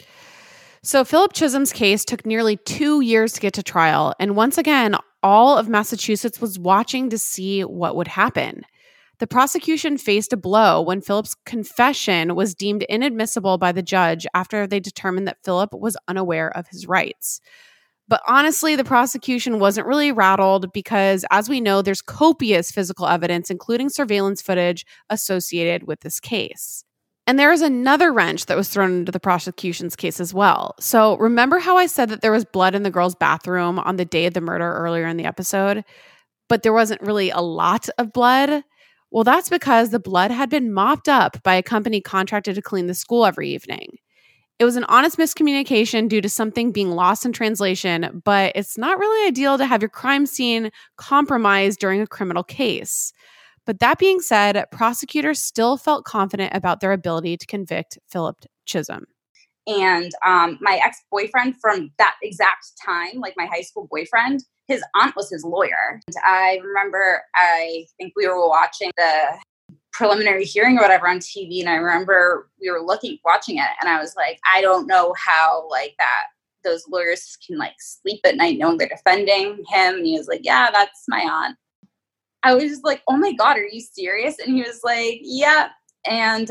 So Philip Chisholm's case took nearly 2 years to get to trial. And once again, all of Massachusetts was watching to see what would happen. The prosecution faced a blow when Philip's confession was deemed inadmissible by the judge after they determined that Philip was unaware of his rights. But honestly, the prosecution wasn't really rattled because, as we know, there's copious physical evidence, including surveillance footage associated with this case. And there is another wrench that was thrown into the prosecution's case as well. So remember how I said that there was blood in the girl's bathroom on the day of the murder earlier in the episode, but there wasn't really a lot of blood? Well, that's because the blood had been mopped up by a company contracted to clean the school every evening. It was an honest miscommunication due to something being lost in translation, but it's not really ideal to have your crime scene compromised during a criminal case. But that being said, prosecutors still felt confident about their ability to convict Philip Chisholm. And my ex-boyfriend from that exact time, like my high school boyfriend, his aunt was his lawyer. And I remember, I think we were watching the preliminary hearing or whatever on TV. And I remember we were watching it. And I was like, I don't know how like that those lawyers can like sleep at night knowing they're defending him. And he was like, yeah, that's my aunt. I was just like, oh my God, are you serious? And he was like, yeah. And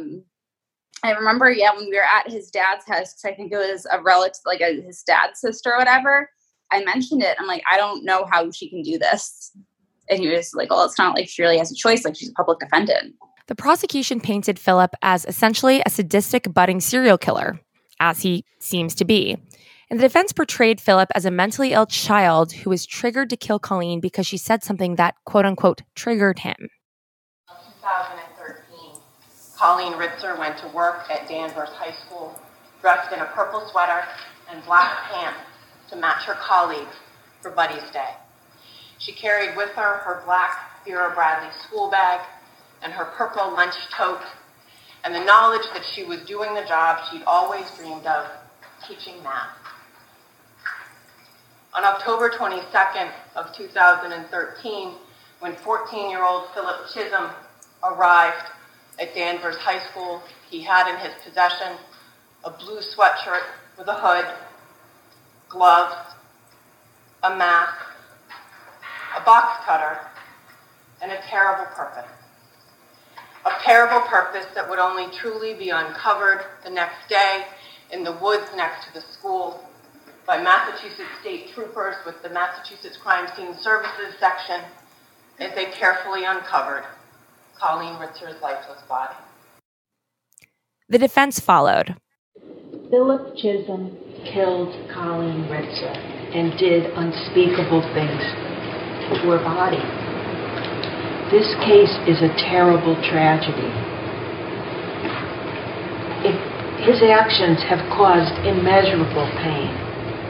I remember, when we were at his dad's house, I think it was a relative, like his dad's sister or whatever, I mentioned it. I'm like, I don't know how she can do this. And he was like, well, it's not like she really has a choice. Like, she's a public defendant. The prosecution painted Philip as essentially a sadistic budding serial killer, as he seems to be. And the defense portrayed Philip as a mentally ill child who was triggered to kill Colleen because she said something that, quote unquote, triggered him. 2013, Colleen Ritzer went to work at Danvers High School, dressed in a purple sweater and black pants to match her colleagues for Buddy's Day. She carried with her her black Vera Bradley school bag and her purple lunch tote, and the knowledge that she was doing the job she'd always dreamed of, teaching math. On October 22nd of 2013, when 14-year-old Philip Chisholm arrived at Danvers High School, he had in his possession a blue sweatshirt with a hood, gloves, a mask, a box cutter, and a terrible purpose. A terrible purpose that would only truly be uncovered the next day in the woods next to the school by Massachusetts State Troopers with the Massachusetts Crime Scene Services section as they carefully uncovered Colleen Ritzer's lifeless body. The defense followed. Philip Chisholm killed Colleen Ritzer and did unspeakable things to her body. This case is a terrible tragedy. His actions have caused immeasurable pain.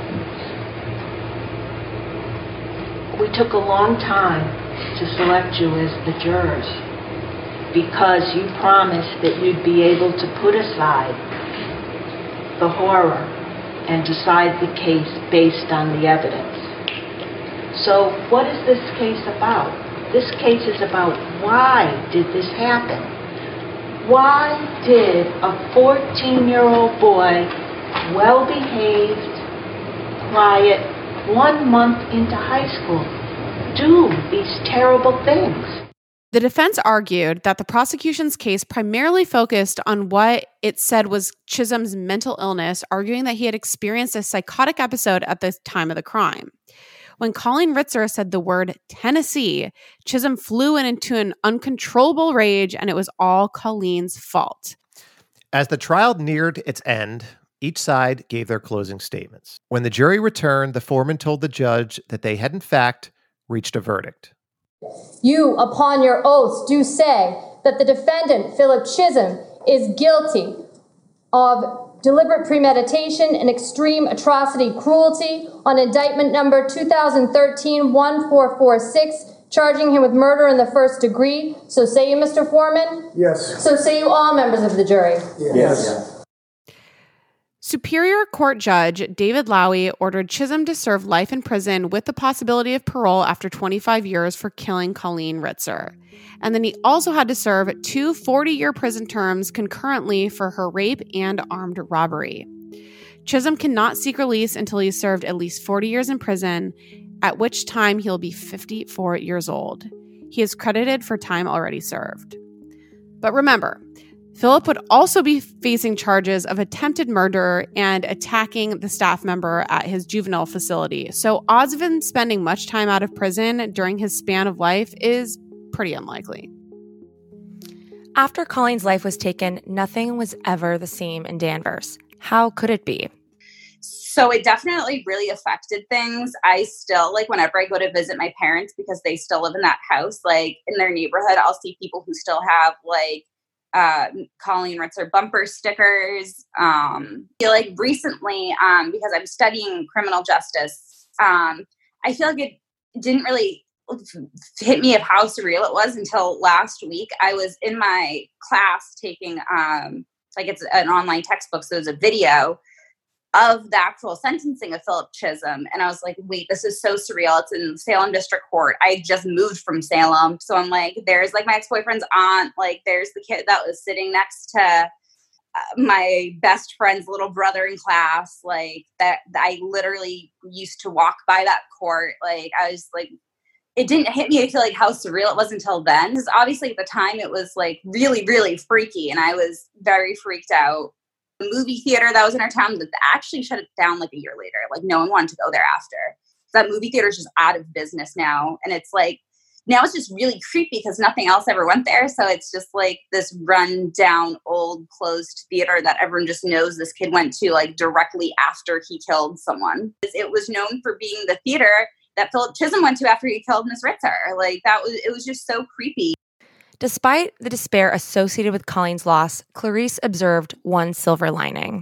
We took a long time to select you as the jurors because you promised that you'd be able to put aside the horror and decide the case based on the evidence. So what is this case about? This case is about why did this happen? Why did a 14-year-old boy, well-behaved, quiet, 1 month into high school, do these terrible things? The defense argued that the prosecution's case primarily focused on what it said was Chisholm's mental illness, arguing that he had experienced a psychotic episode at the time of the crime. When Colleen Ritzer said the word Tennessee, Chisholm flew into an uncontrollable rage, and it was all Colleen's fault. As the trial neared its end, each side gave their closing statements. When the jury returned, the foreman told the judge that they had, in fact, reached a verdict. You, upon your oaths, do say that the defendant, Philip Chisholm, is guilty of deliberate premeditation and extreme atrocity cruelty on indictment number 2013-1446, charging him with murder in the first degree. So say you, Mr. Foreman? Yes. So say you, all members of the jury? Yes. Superior Court Judge David Lowy ordered Chisholm to serve life in prison with the possibility of parole after 25 years for killing Colleen Ritzer. And then he also had to serve 2 40-year prison terms concurrently for her rape and armed robbery. Chisholm cannot seek release until he's served at least 40 years in prison, at which time he'll be 54 years old. He is credited for time already served. But remember, Philip would also be facing charges of attempted murder and attacking the staff member at his juvenile facility. So odds of him spending much time out of prison during his span of life is pretty unlikely. After Colleen's life was taken, nothing was ever the same in Danvers. How could it be? So it definitely really affected things. I still, like, whenever I go to visit my parents, because they still live in that house, like, in their neighborhood, I'll see people who still have, like, Colleen Ritzer bumper stickers. I feel like recently, because I'm studying criminal justice, I feel like it didn't really hit me of how surreal it was until last week. I was in my class taking, like, it's an online textbook, so there's a video of the actual sentencing of Philip Chisholm. And I was like, wait, this is so surreal. It's in Salem District Court. I just moved from Salem. So I'm like, there's like my ex-boyfriend's aunt. Like, there's the kid that was sitting next to my best friend's little brother in class. Like, that I literally used to walk by that court. Like, I was like, it didn't hit me, I feel like, how surreal it was until then. Because obviously at the time it was like really, really freaky. And I was very freaked out. The movie theater that was in our town that actually shut it down like a year later. Like, no one wanted to go there after. That movie theater is just out of business now. And it's like, now it's just really creepy because nothing else ever went there. So it's just like this run down old closed theater that everyone just knows this kid went to, like, directly after he killed someone. It was known for being the theater that Philip Chisholm went to after he killed Miss Ritzer. Like, it was just so creepy. Despite the despair associated with Colleen's loss, Clarice observed one silver lining.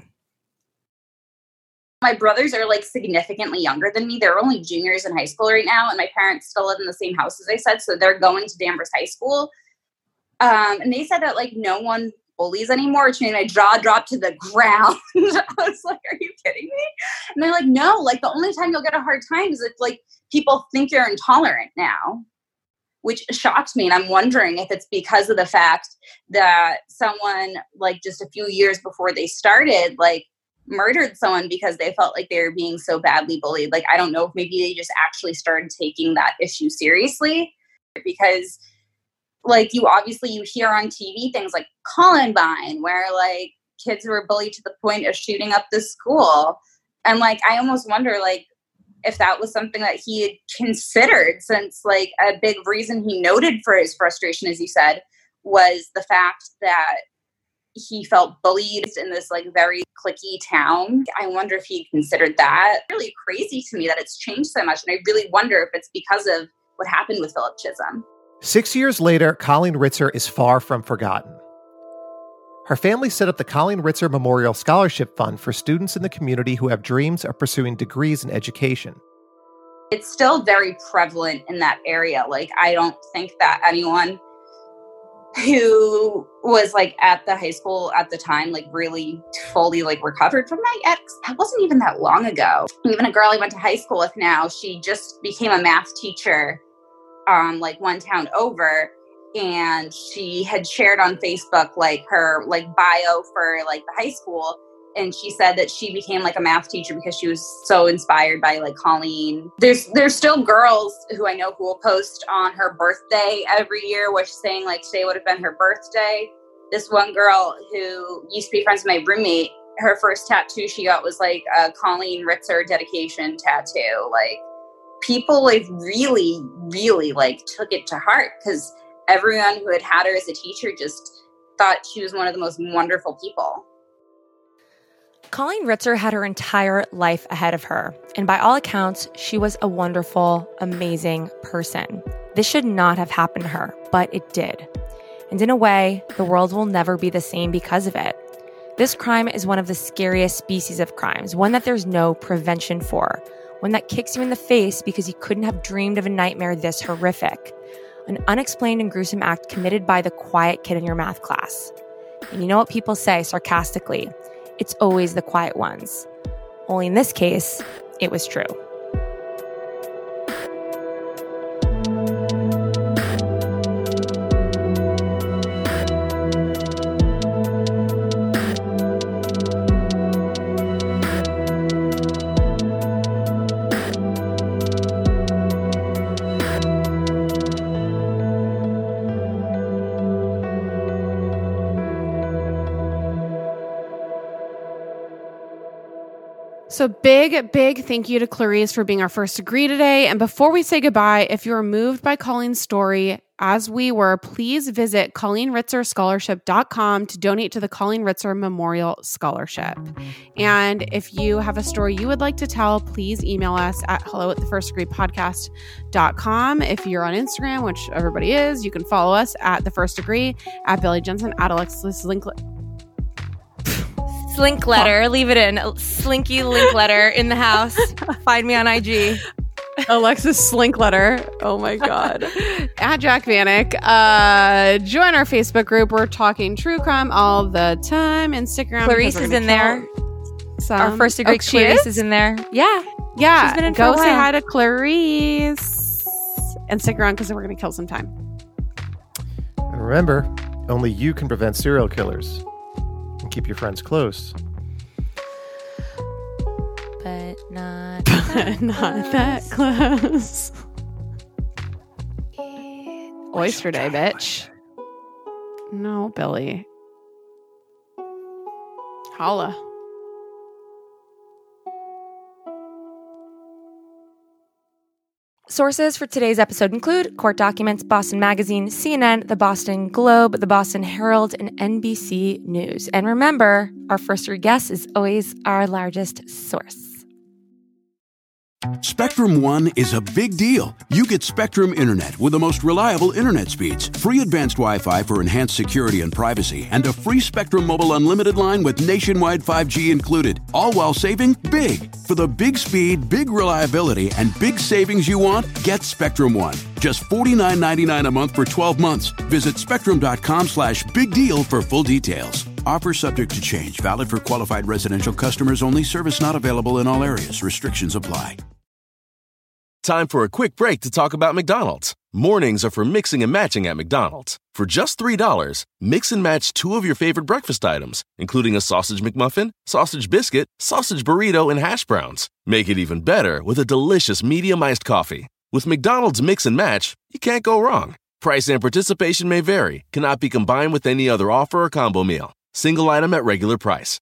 My brothers are, like, significantly younger than me. They're only juniors in high school right now, and my parents still live in the same house, as I said, so they're going to Danvers High School. And they said that, like, no one bullies anymore, which made my jaw drop to the ground. I was like, are you kidding me? And they're like, no, like, the only time you'll get a hard time is if, like, people think you're intolerant now. Which shocked me. And I'm wondering if it's because of the fact that someone, like, just a few years before they started, like, murdered someone because they felt like they were being so badly bullied. Like, I don't know if maybe they just actually started taking that issue seriously. Because, like, you hear on TV things like Columbine, where, like, kids were bullied to the point of shooting up the school. And, like, I almost wonder, like, if that was something that he had considered, since, like, a big reason he noted for his frustration, as you said, was the fact that he felt bullied in this, like, very cliquey town. I wonder if he considered that. It's really crazy to me that it's changed so much. And I really wonder if it's because of what happened with Philip Chisholm. 6 years later, Colleen Ritzer is far from forgotten. Her family set up the Colleen Ritzer Memorial Scholarship Fund for students in the community who have dreams of pursuing degrees in education. It's still very prevalent in that area. Like, I don't think that anyone who was, like, at the high school at the time, like, really fully, like, recovered from my ex. That wasn't even that long ago. Even a girl I went to high school with now, she just became a math teacher, like, one town over. and she had shared on Facebook like her like bio for like the high school. And she said that she became like a math teacher because she was so inspired by like Colleen. There's still girls who I know who will post on her birthday every year, where she's saying like today would have been her birthday. This one girl who used to be friends with my roommate, her first tattoo she got was like a Colleen Ritzer dedication tattoo. Like people like really, really like took it to heart because everyone who had her as a teacher just thought she was one of the most wonderful people. Colleen Ritzer had her entire life ahead of her, and by all accounts, she was a wonderful, amazing person. This should not have happened to her, but it did. And in a way, the world will never be the same because of it. This crime is one of the scariest species of crimes, one that there's no prevention for, one that kicks you in the face because you couldn't have dreamed of a nightmare this horrific. An unexplained and gruesome act committed by the quiet kid in your math class. And you know what people say sarcastically? It's always the quiet ones. Only in this case, it was true. So big thank you to Clarice for being our first degree today. And before we say goodbye, if you were moved by Colleen's story, as we were, please visit ColleenRitzerScholarship.com to donate to the Colleen Ritzer Memorial Scholarship. And if you have a story you would like to tell, please email us at hello@thefirstdegreepodcast.com. If you're on Instagram, which everybody is, you can follow us at The First Degree, at Billy Jensen, at Alexis Linkletter, leave it in. Slinky Linkletter in the house. Find me on IG. Alexis Slinkletter. Oh my God. At Jack Vanek. Join our Facebook group. We're talking true crime all the time. Instagram. Clarice is in there. Our first degree Clarice is in there. Yeah. Yeah. She's been in Go for a say while. hi to Clarice. And stick around because we're going to kill some time. And remember, only you can prevent serial killers. And keep your friends close. But not Not that close. Oyster Day, bitch. No, Billy. Holla. Sources for today's episode include court documents, Boston Magazine, CNN, the Boston Globe, the Boston Herald, and NBC News. And remember, our first degree guest is always our largest source. Spectrum One is a big deal. You get Spectrum Internet with the most reliable internet speeds, free advanced Wi-Fi for enhanced security and privacy, and a free Spectrum Mobile Unlimited line with nationwide 5G included, all while saving big. For the big speed, big reliability, and big savings you want, get Spectrum One. Just $49.99 a month for 12 months. Visit spectrum.com/big deal for full details. Offer subject to change. Valid for qualified residential customers only. Service not available in all areas. Restrictions apply. Time for a quick break to talk about McDonald's. Mornings are for mixing and matching at McDonald's. For just $3, mix and match 2 of your favorite breakfast items, including a sausage McMuffin, sausage biscuit, sausage burrito, and hash browns. Make it even better with a delicious medium iced coffee. With McDonald's Mix and Match, you can't go wrong. Price and participation may vary. Cannot be combined with any other offer or combo meal. Single item at regular price.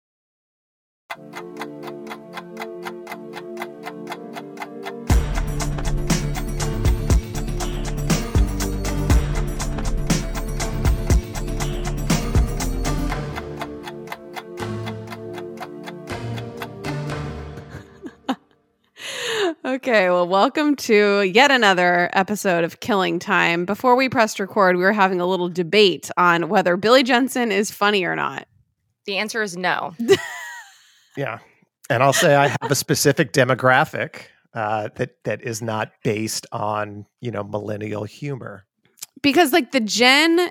Okay, well, welcome to yet another episode of Killing Time. Before we pressed record, we were having a little debate on whether Billy Jensen is funny or not. The answer is no. Yeah. And I'll say I have a specific demographic that is not based on, millennial humor. Because like the Gen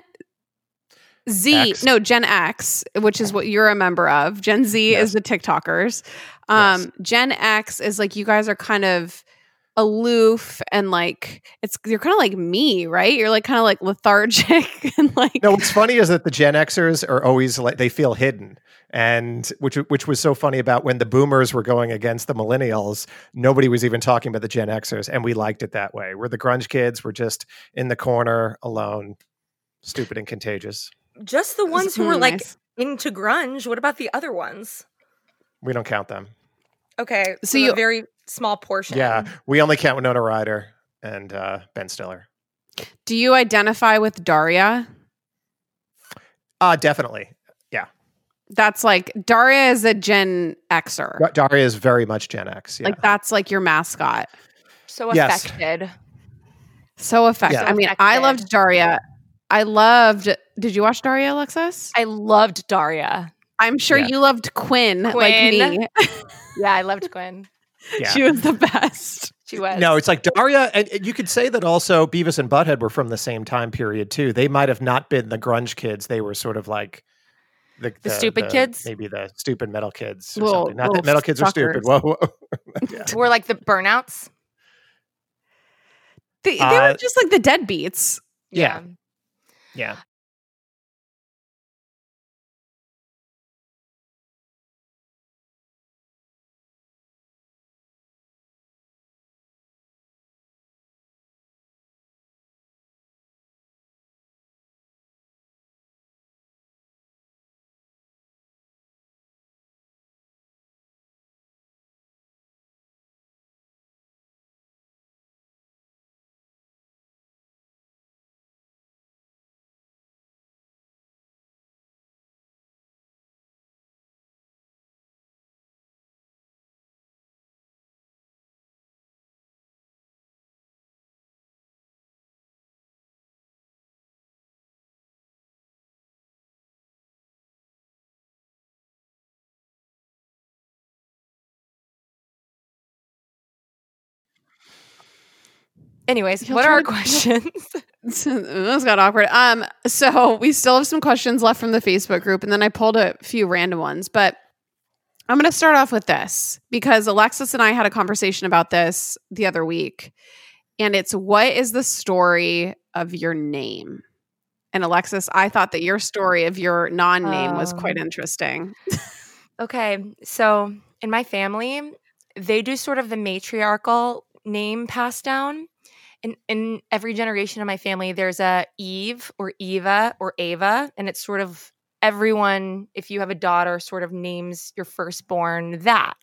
X, which is what you're a member of. Gen Z is the TikTokers. Yes. Gen X is like you guys are kind of aloof and like you're kind of like me, right? You're like kind of like lethargic and like. No, what's funny is that the Gen Xers are always like they feel hidden, and which was so funny about when the Boomers were going against the Millennials. Nobody was even talking about the Gen Xers, and we liked it that way. Where the grunge kids were just in the corner alone, stupid and contagious. Just the ones who were like into grunge. What about the other ones? We don't count them. Okay, so a very small portion. Yeah, we only count Winona Ryder and Ben Stiller. Do you identify with Daria? Definitely. Yeah. That's like Daria is a Gen Xer. Daria is very much Gen X. Yeah. Like that's like your mascot. So affected. So affected. Yeah. I mean, I loved Daria. Did you watch Daria, Alexis? I loved Daria. I'm sure you loved Quinn like me. Yeah, I loved Quinn. Yeah. She was the best. She was. No, it's like Daria, and you could say that also Beavis and Butthead were from the same time period too. They might have not been the grunge kids. They were sort of like the stupid kids, maybe the stupid metal kids or something. Not that metal kids are stupid. Whoa. Yeah. We're like the burnouts. They were just like the deadbeats. Yeah. Anyways, what are our questions? This got awkward. So we still have some questions left from the Facebook group, and then I pulled a few random ones. But I'm going to start off with this because Alexis and I had a conversation about this the other week, and it's what is the story of your name? And Alexis, I thought that your story of your non-name was quite interesting. Okay, so in my family, they do sort of the matriarchal name pass down. In every generation of my family, there's a Eve or Eva or Ava, and it's sort of everyone, if you have a daughter, sort of names your firstborn that.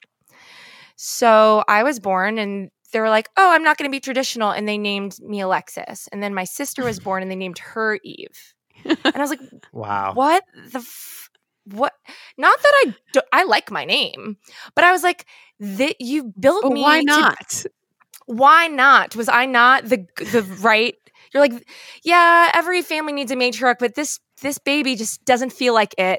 So I was born, and they were like, oh, I'm not going to be traditional, and they named me Alexis. And then my sister was born, and they named her Eve. And I was like, wow. What the what? Not that I like my name, but I was like, you built me. Why not? Why not? Was I not the right? You're like, yeah, every family needs a matriarch, but this baby just doesn't feel like it.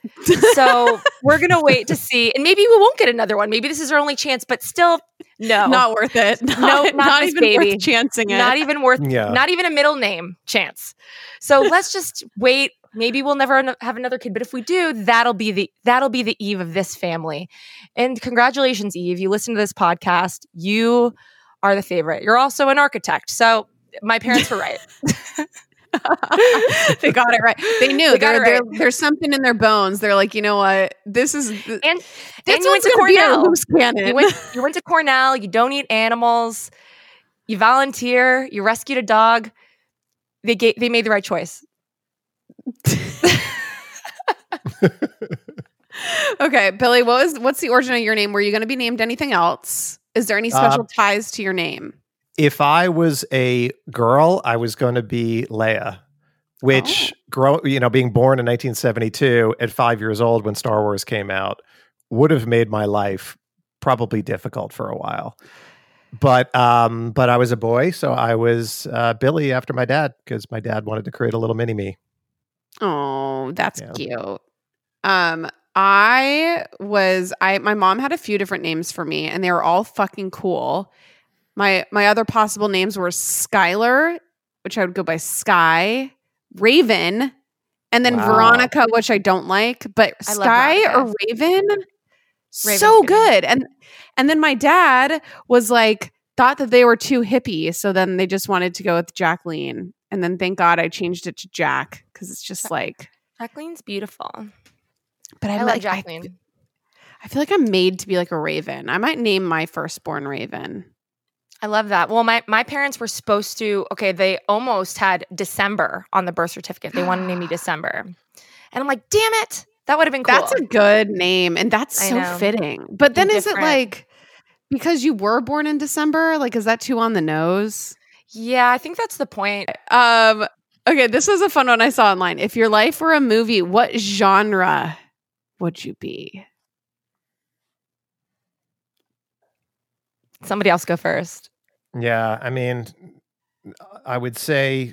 So we're going to wait to see. And maybe we won't get another one. Maybe this is our only chance, but still, no. Not worth it. Not this even baby. worth chancing it. Not even not even a middle name chance. So let's just wait. Maybe we'll never have another kid, but if we do, that'll be the Eve of this family. And congratulations, Eve. You listen to this podcast. You are the favorite. You're also an architect. So my parents were right. They got it right. They knew. There's something in their bones. They're like, you know what? This is and you went to Cornell. You went to Cornell. You don't eat animals. You volunteer. You rescued a dog. They made the right choice. Okay, Billy, what's the origin of your name? Were you going to be named anything else? Is there any special ties to your name? If I was a girl, I was going to be Leia, which being born in 1972 at 5 years old when Star Wars came out would have made my life probably difficult for a while. But I was a boy, so I was Billy after my dad because my dad wanted to create a little mini me. Oh, that's cute. My mom had a few different names for me, and they were all fucking cool. My other possible names were Skylar, which I would go by Sky, Raven, and then Veronica, which I don't like, but Sky or Raven, so good. And then my dad was like, thought that they were too hippie. So then they just wanted to go with Jacqueline. And then thank God I changed it to Jack because it's just like. Jacqueline's beautiful. But I I'm love like, Jacqueline. I feel like I'm made to be like a Raven. I might name my firstborn Raven. I love that. Well, my parents were supposed to, they almost had December on the birth certificate. They wanted to name me December. And I'm like, damn it. That would have been cool. That's a good name. And that's so fitting. But then is it like, because you were born in December, like, is that too on the nose? Yeah, I think that's the point. Okay, this was a fun one I saw online. If your life were a movie, what genre would you be? Somebody else go first. Yeah, I mean, I would say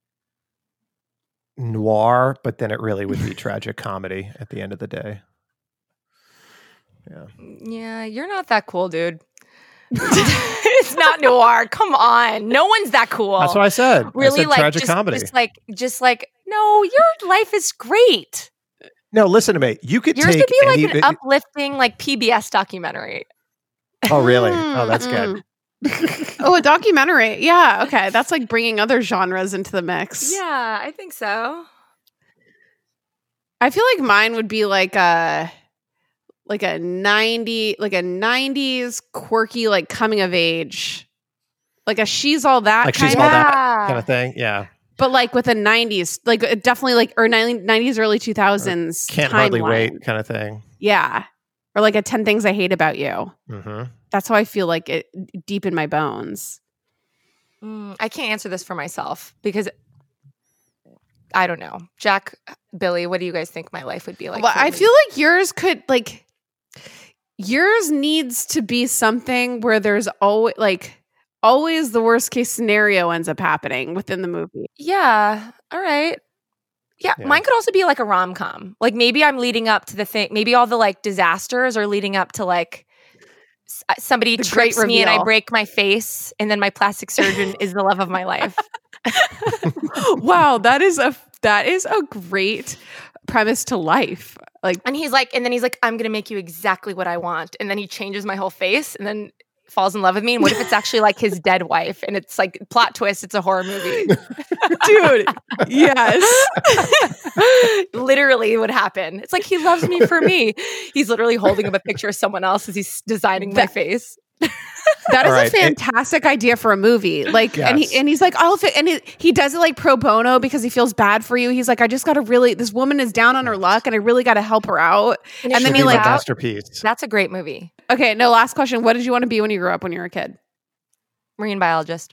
noir, but then it really would be tragic comedy at the end of the day. Yeah. Yeah, you're not that cool, dude. It's not noir. Come on. No one's that cool. That's what I said. Really, I said like tragic comedy. Just like, no, your life is great. No, listen to me. You could Yours take could be like an uplifting, like PBS documentary. Oh, really? Oh, that's good. Oh, a documentary. Yeah. Okay. That's like bringing other genres into the mix. Yeah, I think so. I feel like mine would be like a 90s quirky, like coming of age, like a She's All That like kind She's of, All That kind of thing. Yeah. But like with a 90s, like definitely like or 90s, early 2000s. Can't hardly wait kind of thing. Yeah. Or like a 10 Things I Hate About You. Mm-hmm. That's how I feel like it deep in my bones. I can't answer this for myself because I don't know. Jack, Billy, what do you guys think my life would be like? Well, I feel like yours needs to be something where there's always the worst case scenario ends up happening within the movie. Yeah. All right. Yeah, mine could also be like a rom-com. Like maybe I'm leading up to the thing. Maybe all the like disasters are leading up to like somebody trips me and I break my face, and then my plastic surgeon is the love of my life. Wow, that is a great premise to life. Like, and he's like, I'm gonna make you exactly what I want, and then he changes my whole face, and then falls in love with me. And what if it's actually like his dead wife, and it's like plot twist, it's a horror movie. Dude, yes. Literally would happen. It's like he loves me for me. He's literally holding up a picture of someone else as he's designing my face. That is a fantastic idea for a movie. Like, yes. and he's like, he does it like pro bono because he feels bad for you. He's like, I just got to this woman is down on her luck and I really got to help her out. And then he like, masterpiece. That's a great movie. Okay. No, last question. What did you want to be when you grew up when you were a kid? Marine biologist.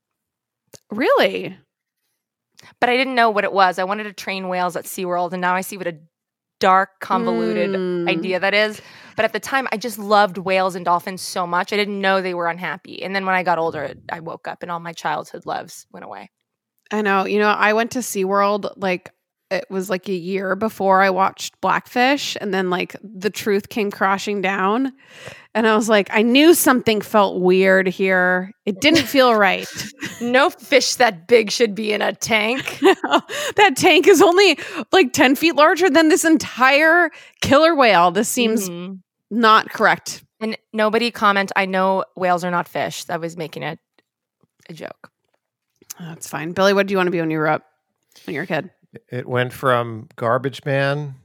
Really? But I didn't know what it was. I wanted to train whales at SeaWorld, and now I see what a dark, convoluted idea that is. But at the time, I just loved whales and dolphins so much. I didn't know they were unhappy. And then when I got older, I woke up and all my childhood loves went away. I know. You know, I went to SeaWorld, like, it was like a year before I watched Blackfish. And then, like, the truth came crashing down. And I was like, I knew something felt weird here. It didn't feel right. No fish that big should be in a tank. That tank is only like 10 feet larger than this entire killer whale. This seems not correct. And nobody comment, I know whales are not fish. That was making it a joke. That's fine. Billy, what do you want to be when you were a kid? It went from garbage man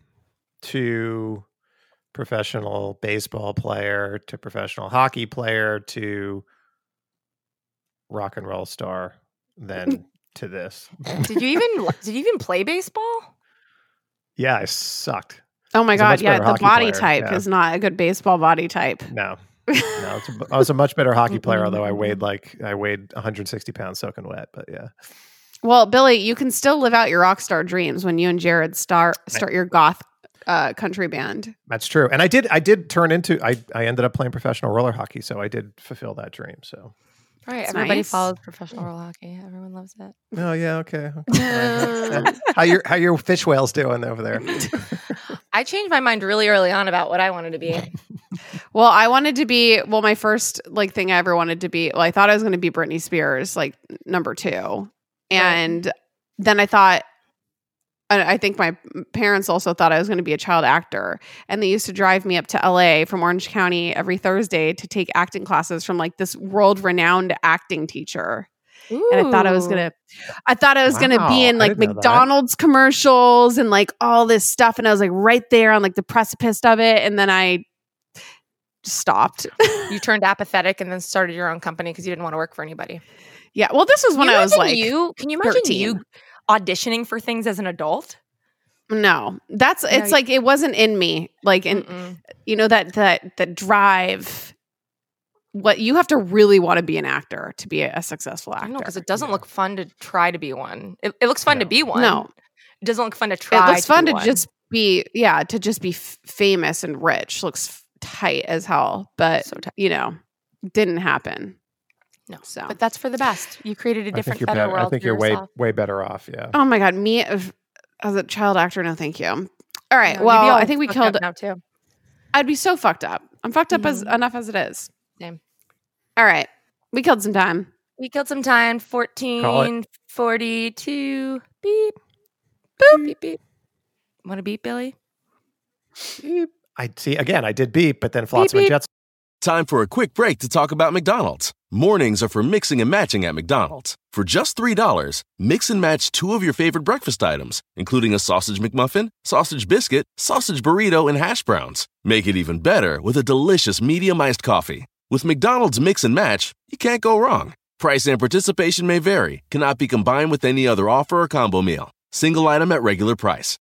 to professional baseball player to professional hockey player to rock and roll star, then to this. Did you even play baseball? Yeah, I sucked. Oh my God. Yeah, the body type is not a good baseball body type. No. I was a much better hockey player, although I weighed 160 pounds soaking wet, but yeah. Well, Billy, you can still live out your rock star dreams when you and Jared start your goth country band. That's true. And I did turn into, I ended up playing professional roller hockey, so I did fulfill that dream. So, all right, that's everybody nice. Follows professional roller hockey. Everyone loves it. Oh yeah, okay. How your fish whales doing over there? I changed my mind really early on about what I wanted to be. Well, I wanted to be, my first thing I ever wanted to be, I thought I was going to be Britney Spears, number 2. And then I thought, I think my parents also thought I was going to be a child actor. And they used to drive me up to LA from Orange County every Thursday to take acting classes from like this world-renowned acting teacher. Ooh. And I thought I was going to be in like McDonald's commercials and like all this stuff. And I was like right there on like the precipice of it. And then I stopped. You turned apathetic and then started your own company because you didn't want to work for anybody. Yeah. Well, this was when I was like, can you imagine you auditioning for things as an adult? No, it's like, it wasn't in me. Like, and you know, that drive, what you have to really want to be an actor to be a successful actor. No, because it doesn't look fun to try to be one. It looks fun to be one. No, it doesn't look fun to try. It looks fun to one. just be, to just be famous and rich. Looks tight as hell, but you know, didn't happen. No, so but that's for the best. You created a different, better world. I think you're way better off. Yeah. Oh my God, me as a child actor, no, thank you. All right, well, I think we killed now too. I'd be so fucked up. I'm fucked up enough as it is. Same. All right, we killed some time. 14:42. Beep. Boop. Beep beep. Want to beep, Billy? Beep. I see. Again, I did beep, but then Flotsam and Jetsam. Time for a quick break to talk about McDonald's. Mornings are for mixing and matching at McDonald's. For just $3, mix and match 2 of your favorite breakfast items, including a sausage McMuffin, sausage biscuit, sausage burrito, and hash browns. Make it even better with a delicious medium iced coffee. With McDonald's Mix and Match, you can't go wrong. Price and participation may vary, cannot be combined with any other offer or combo meal. Single item at regular price.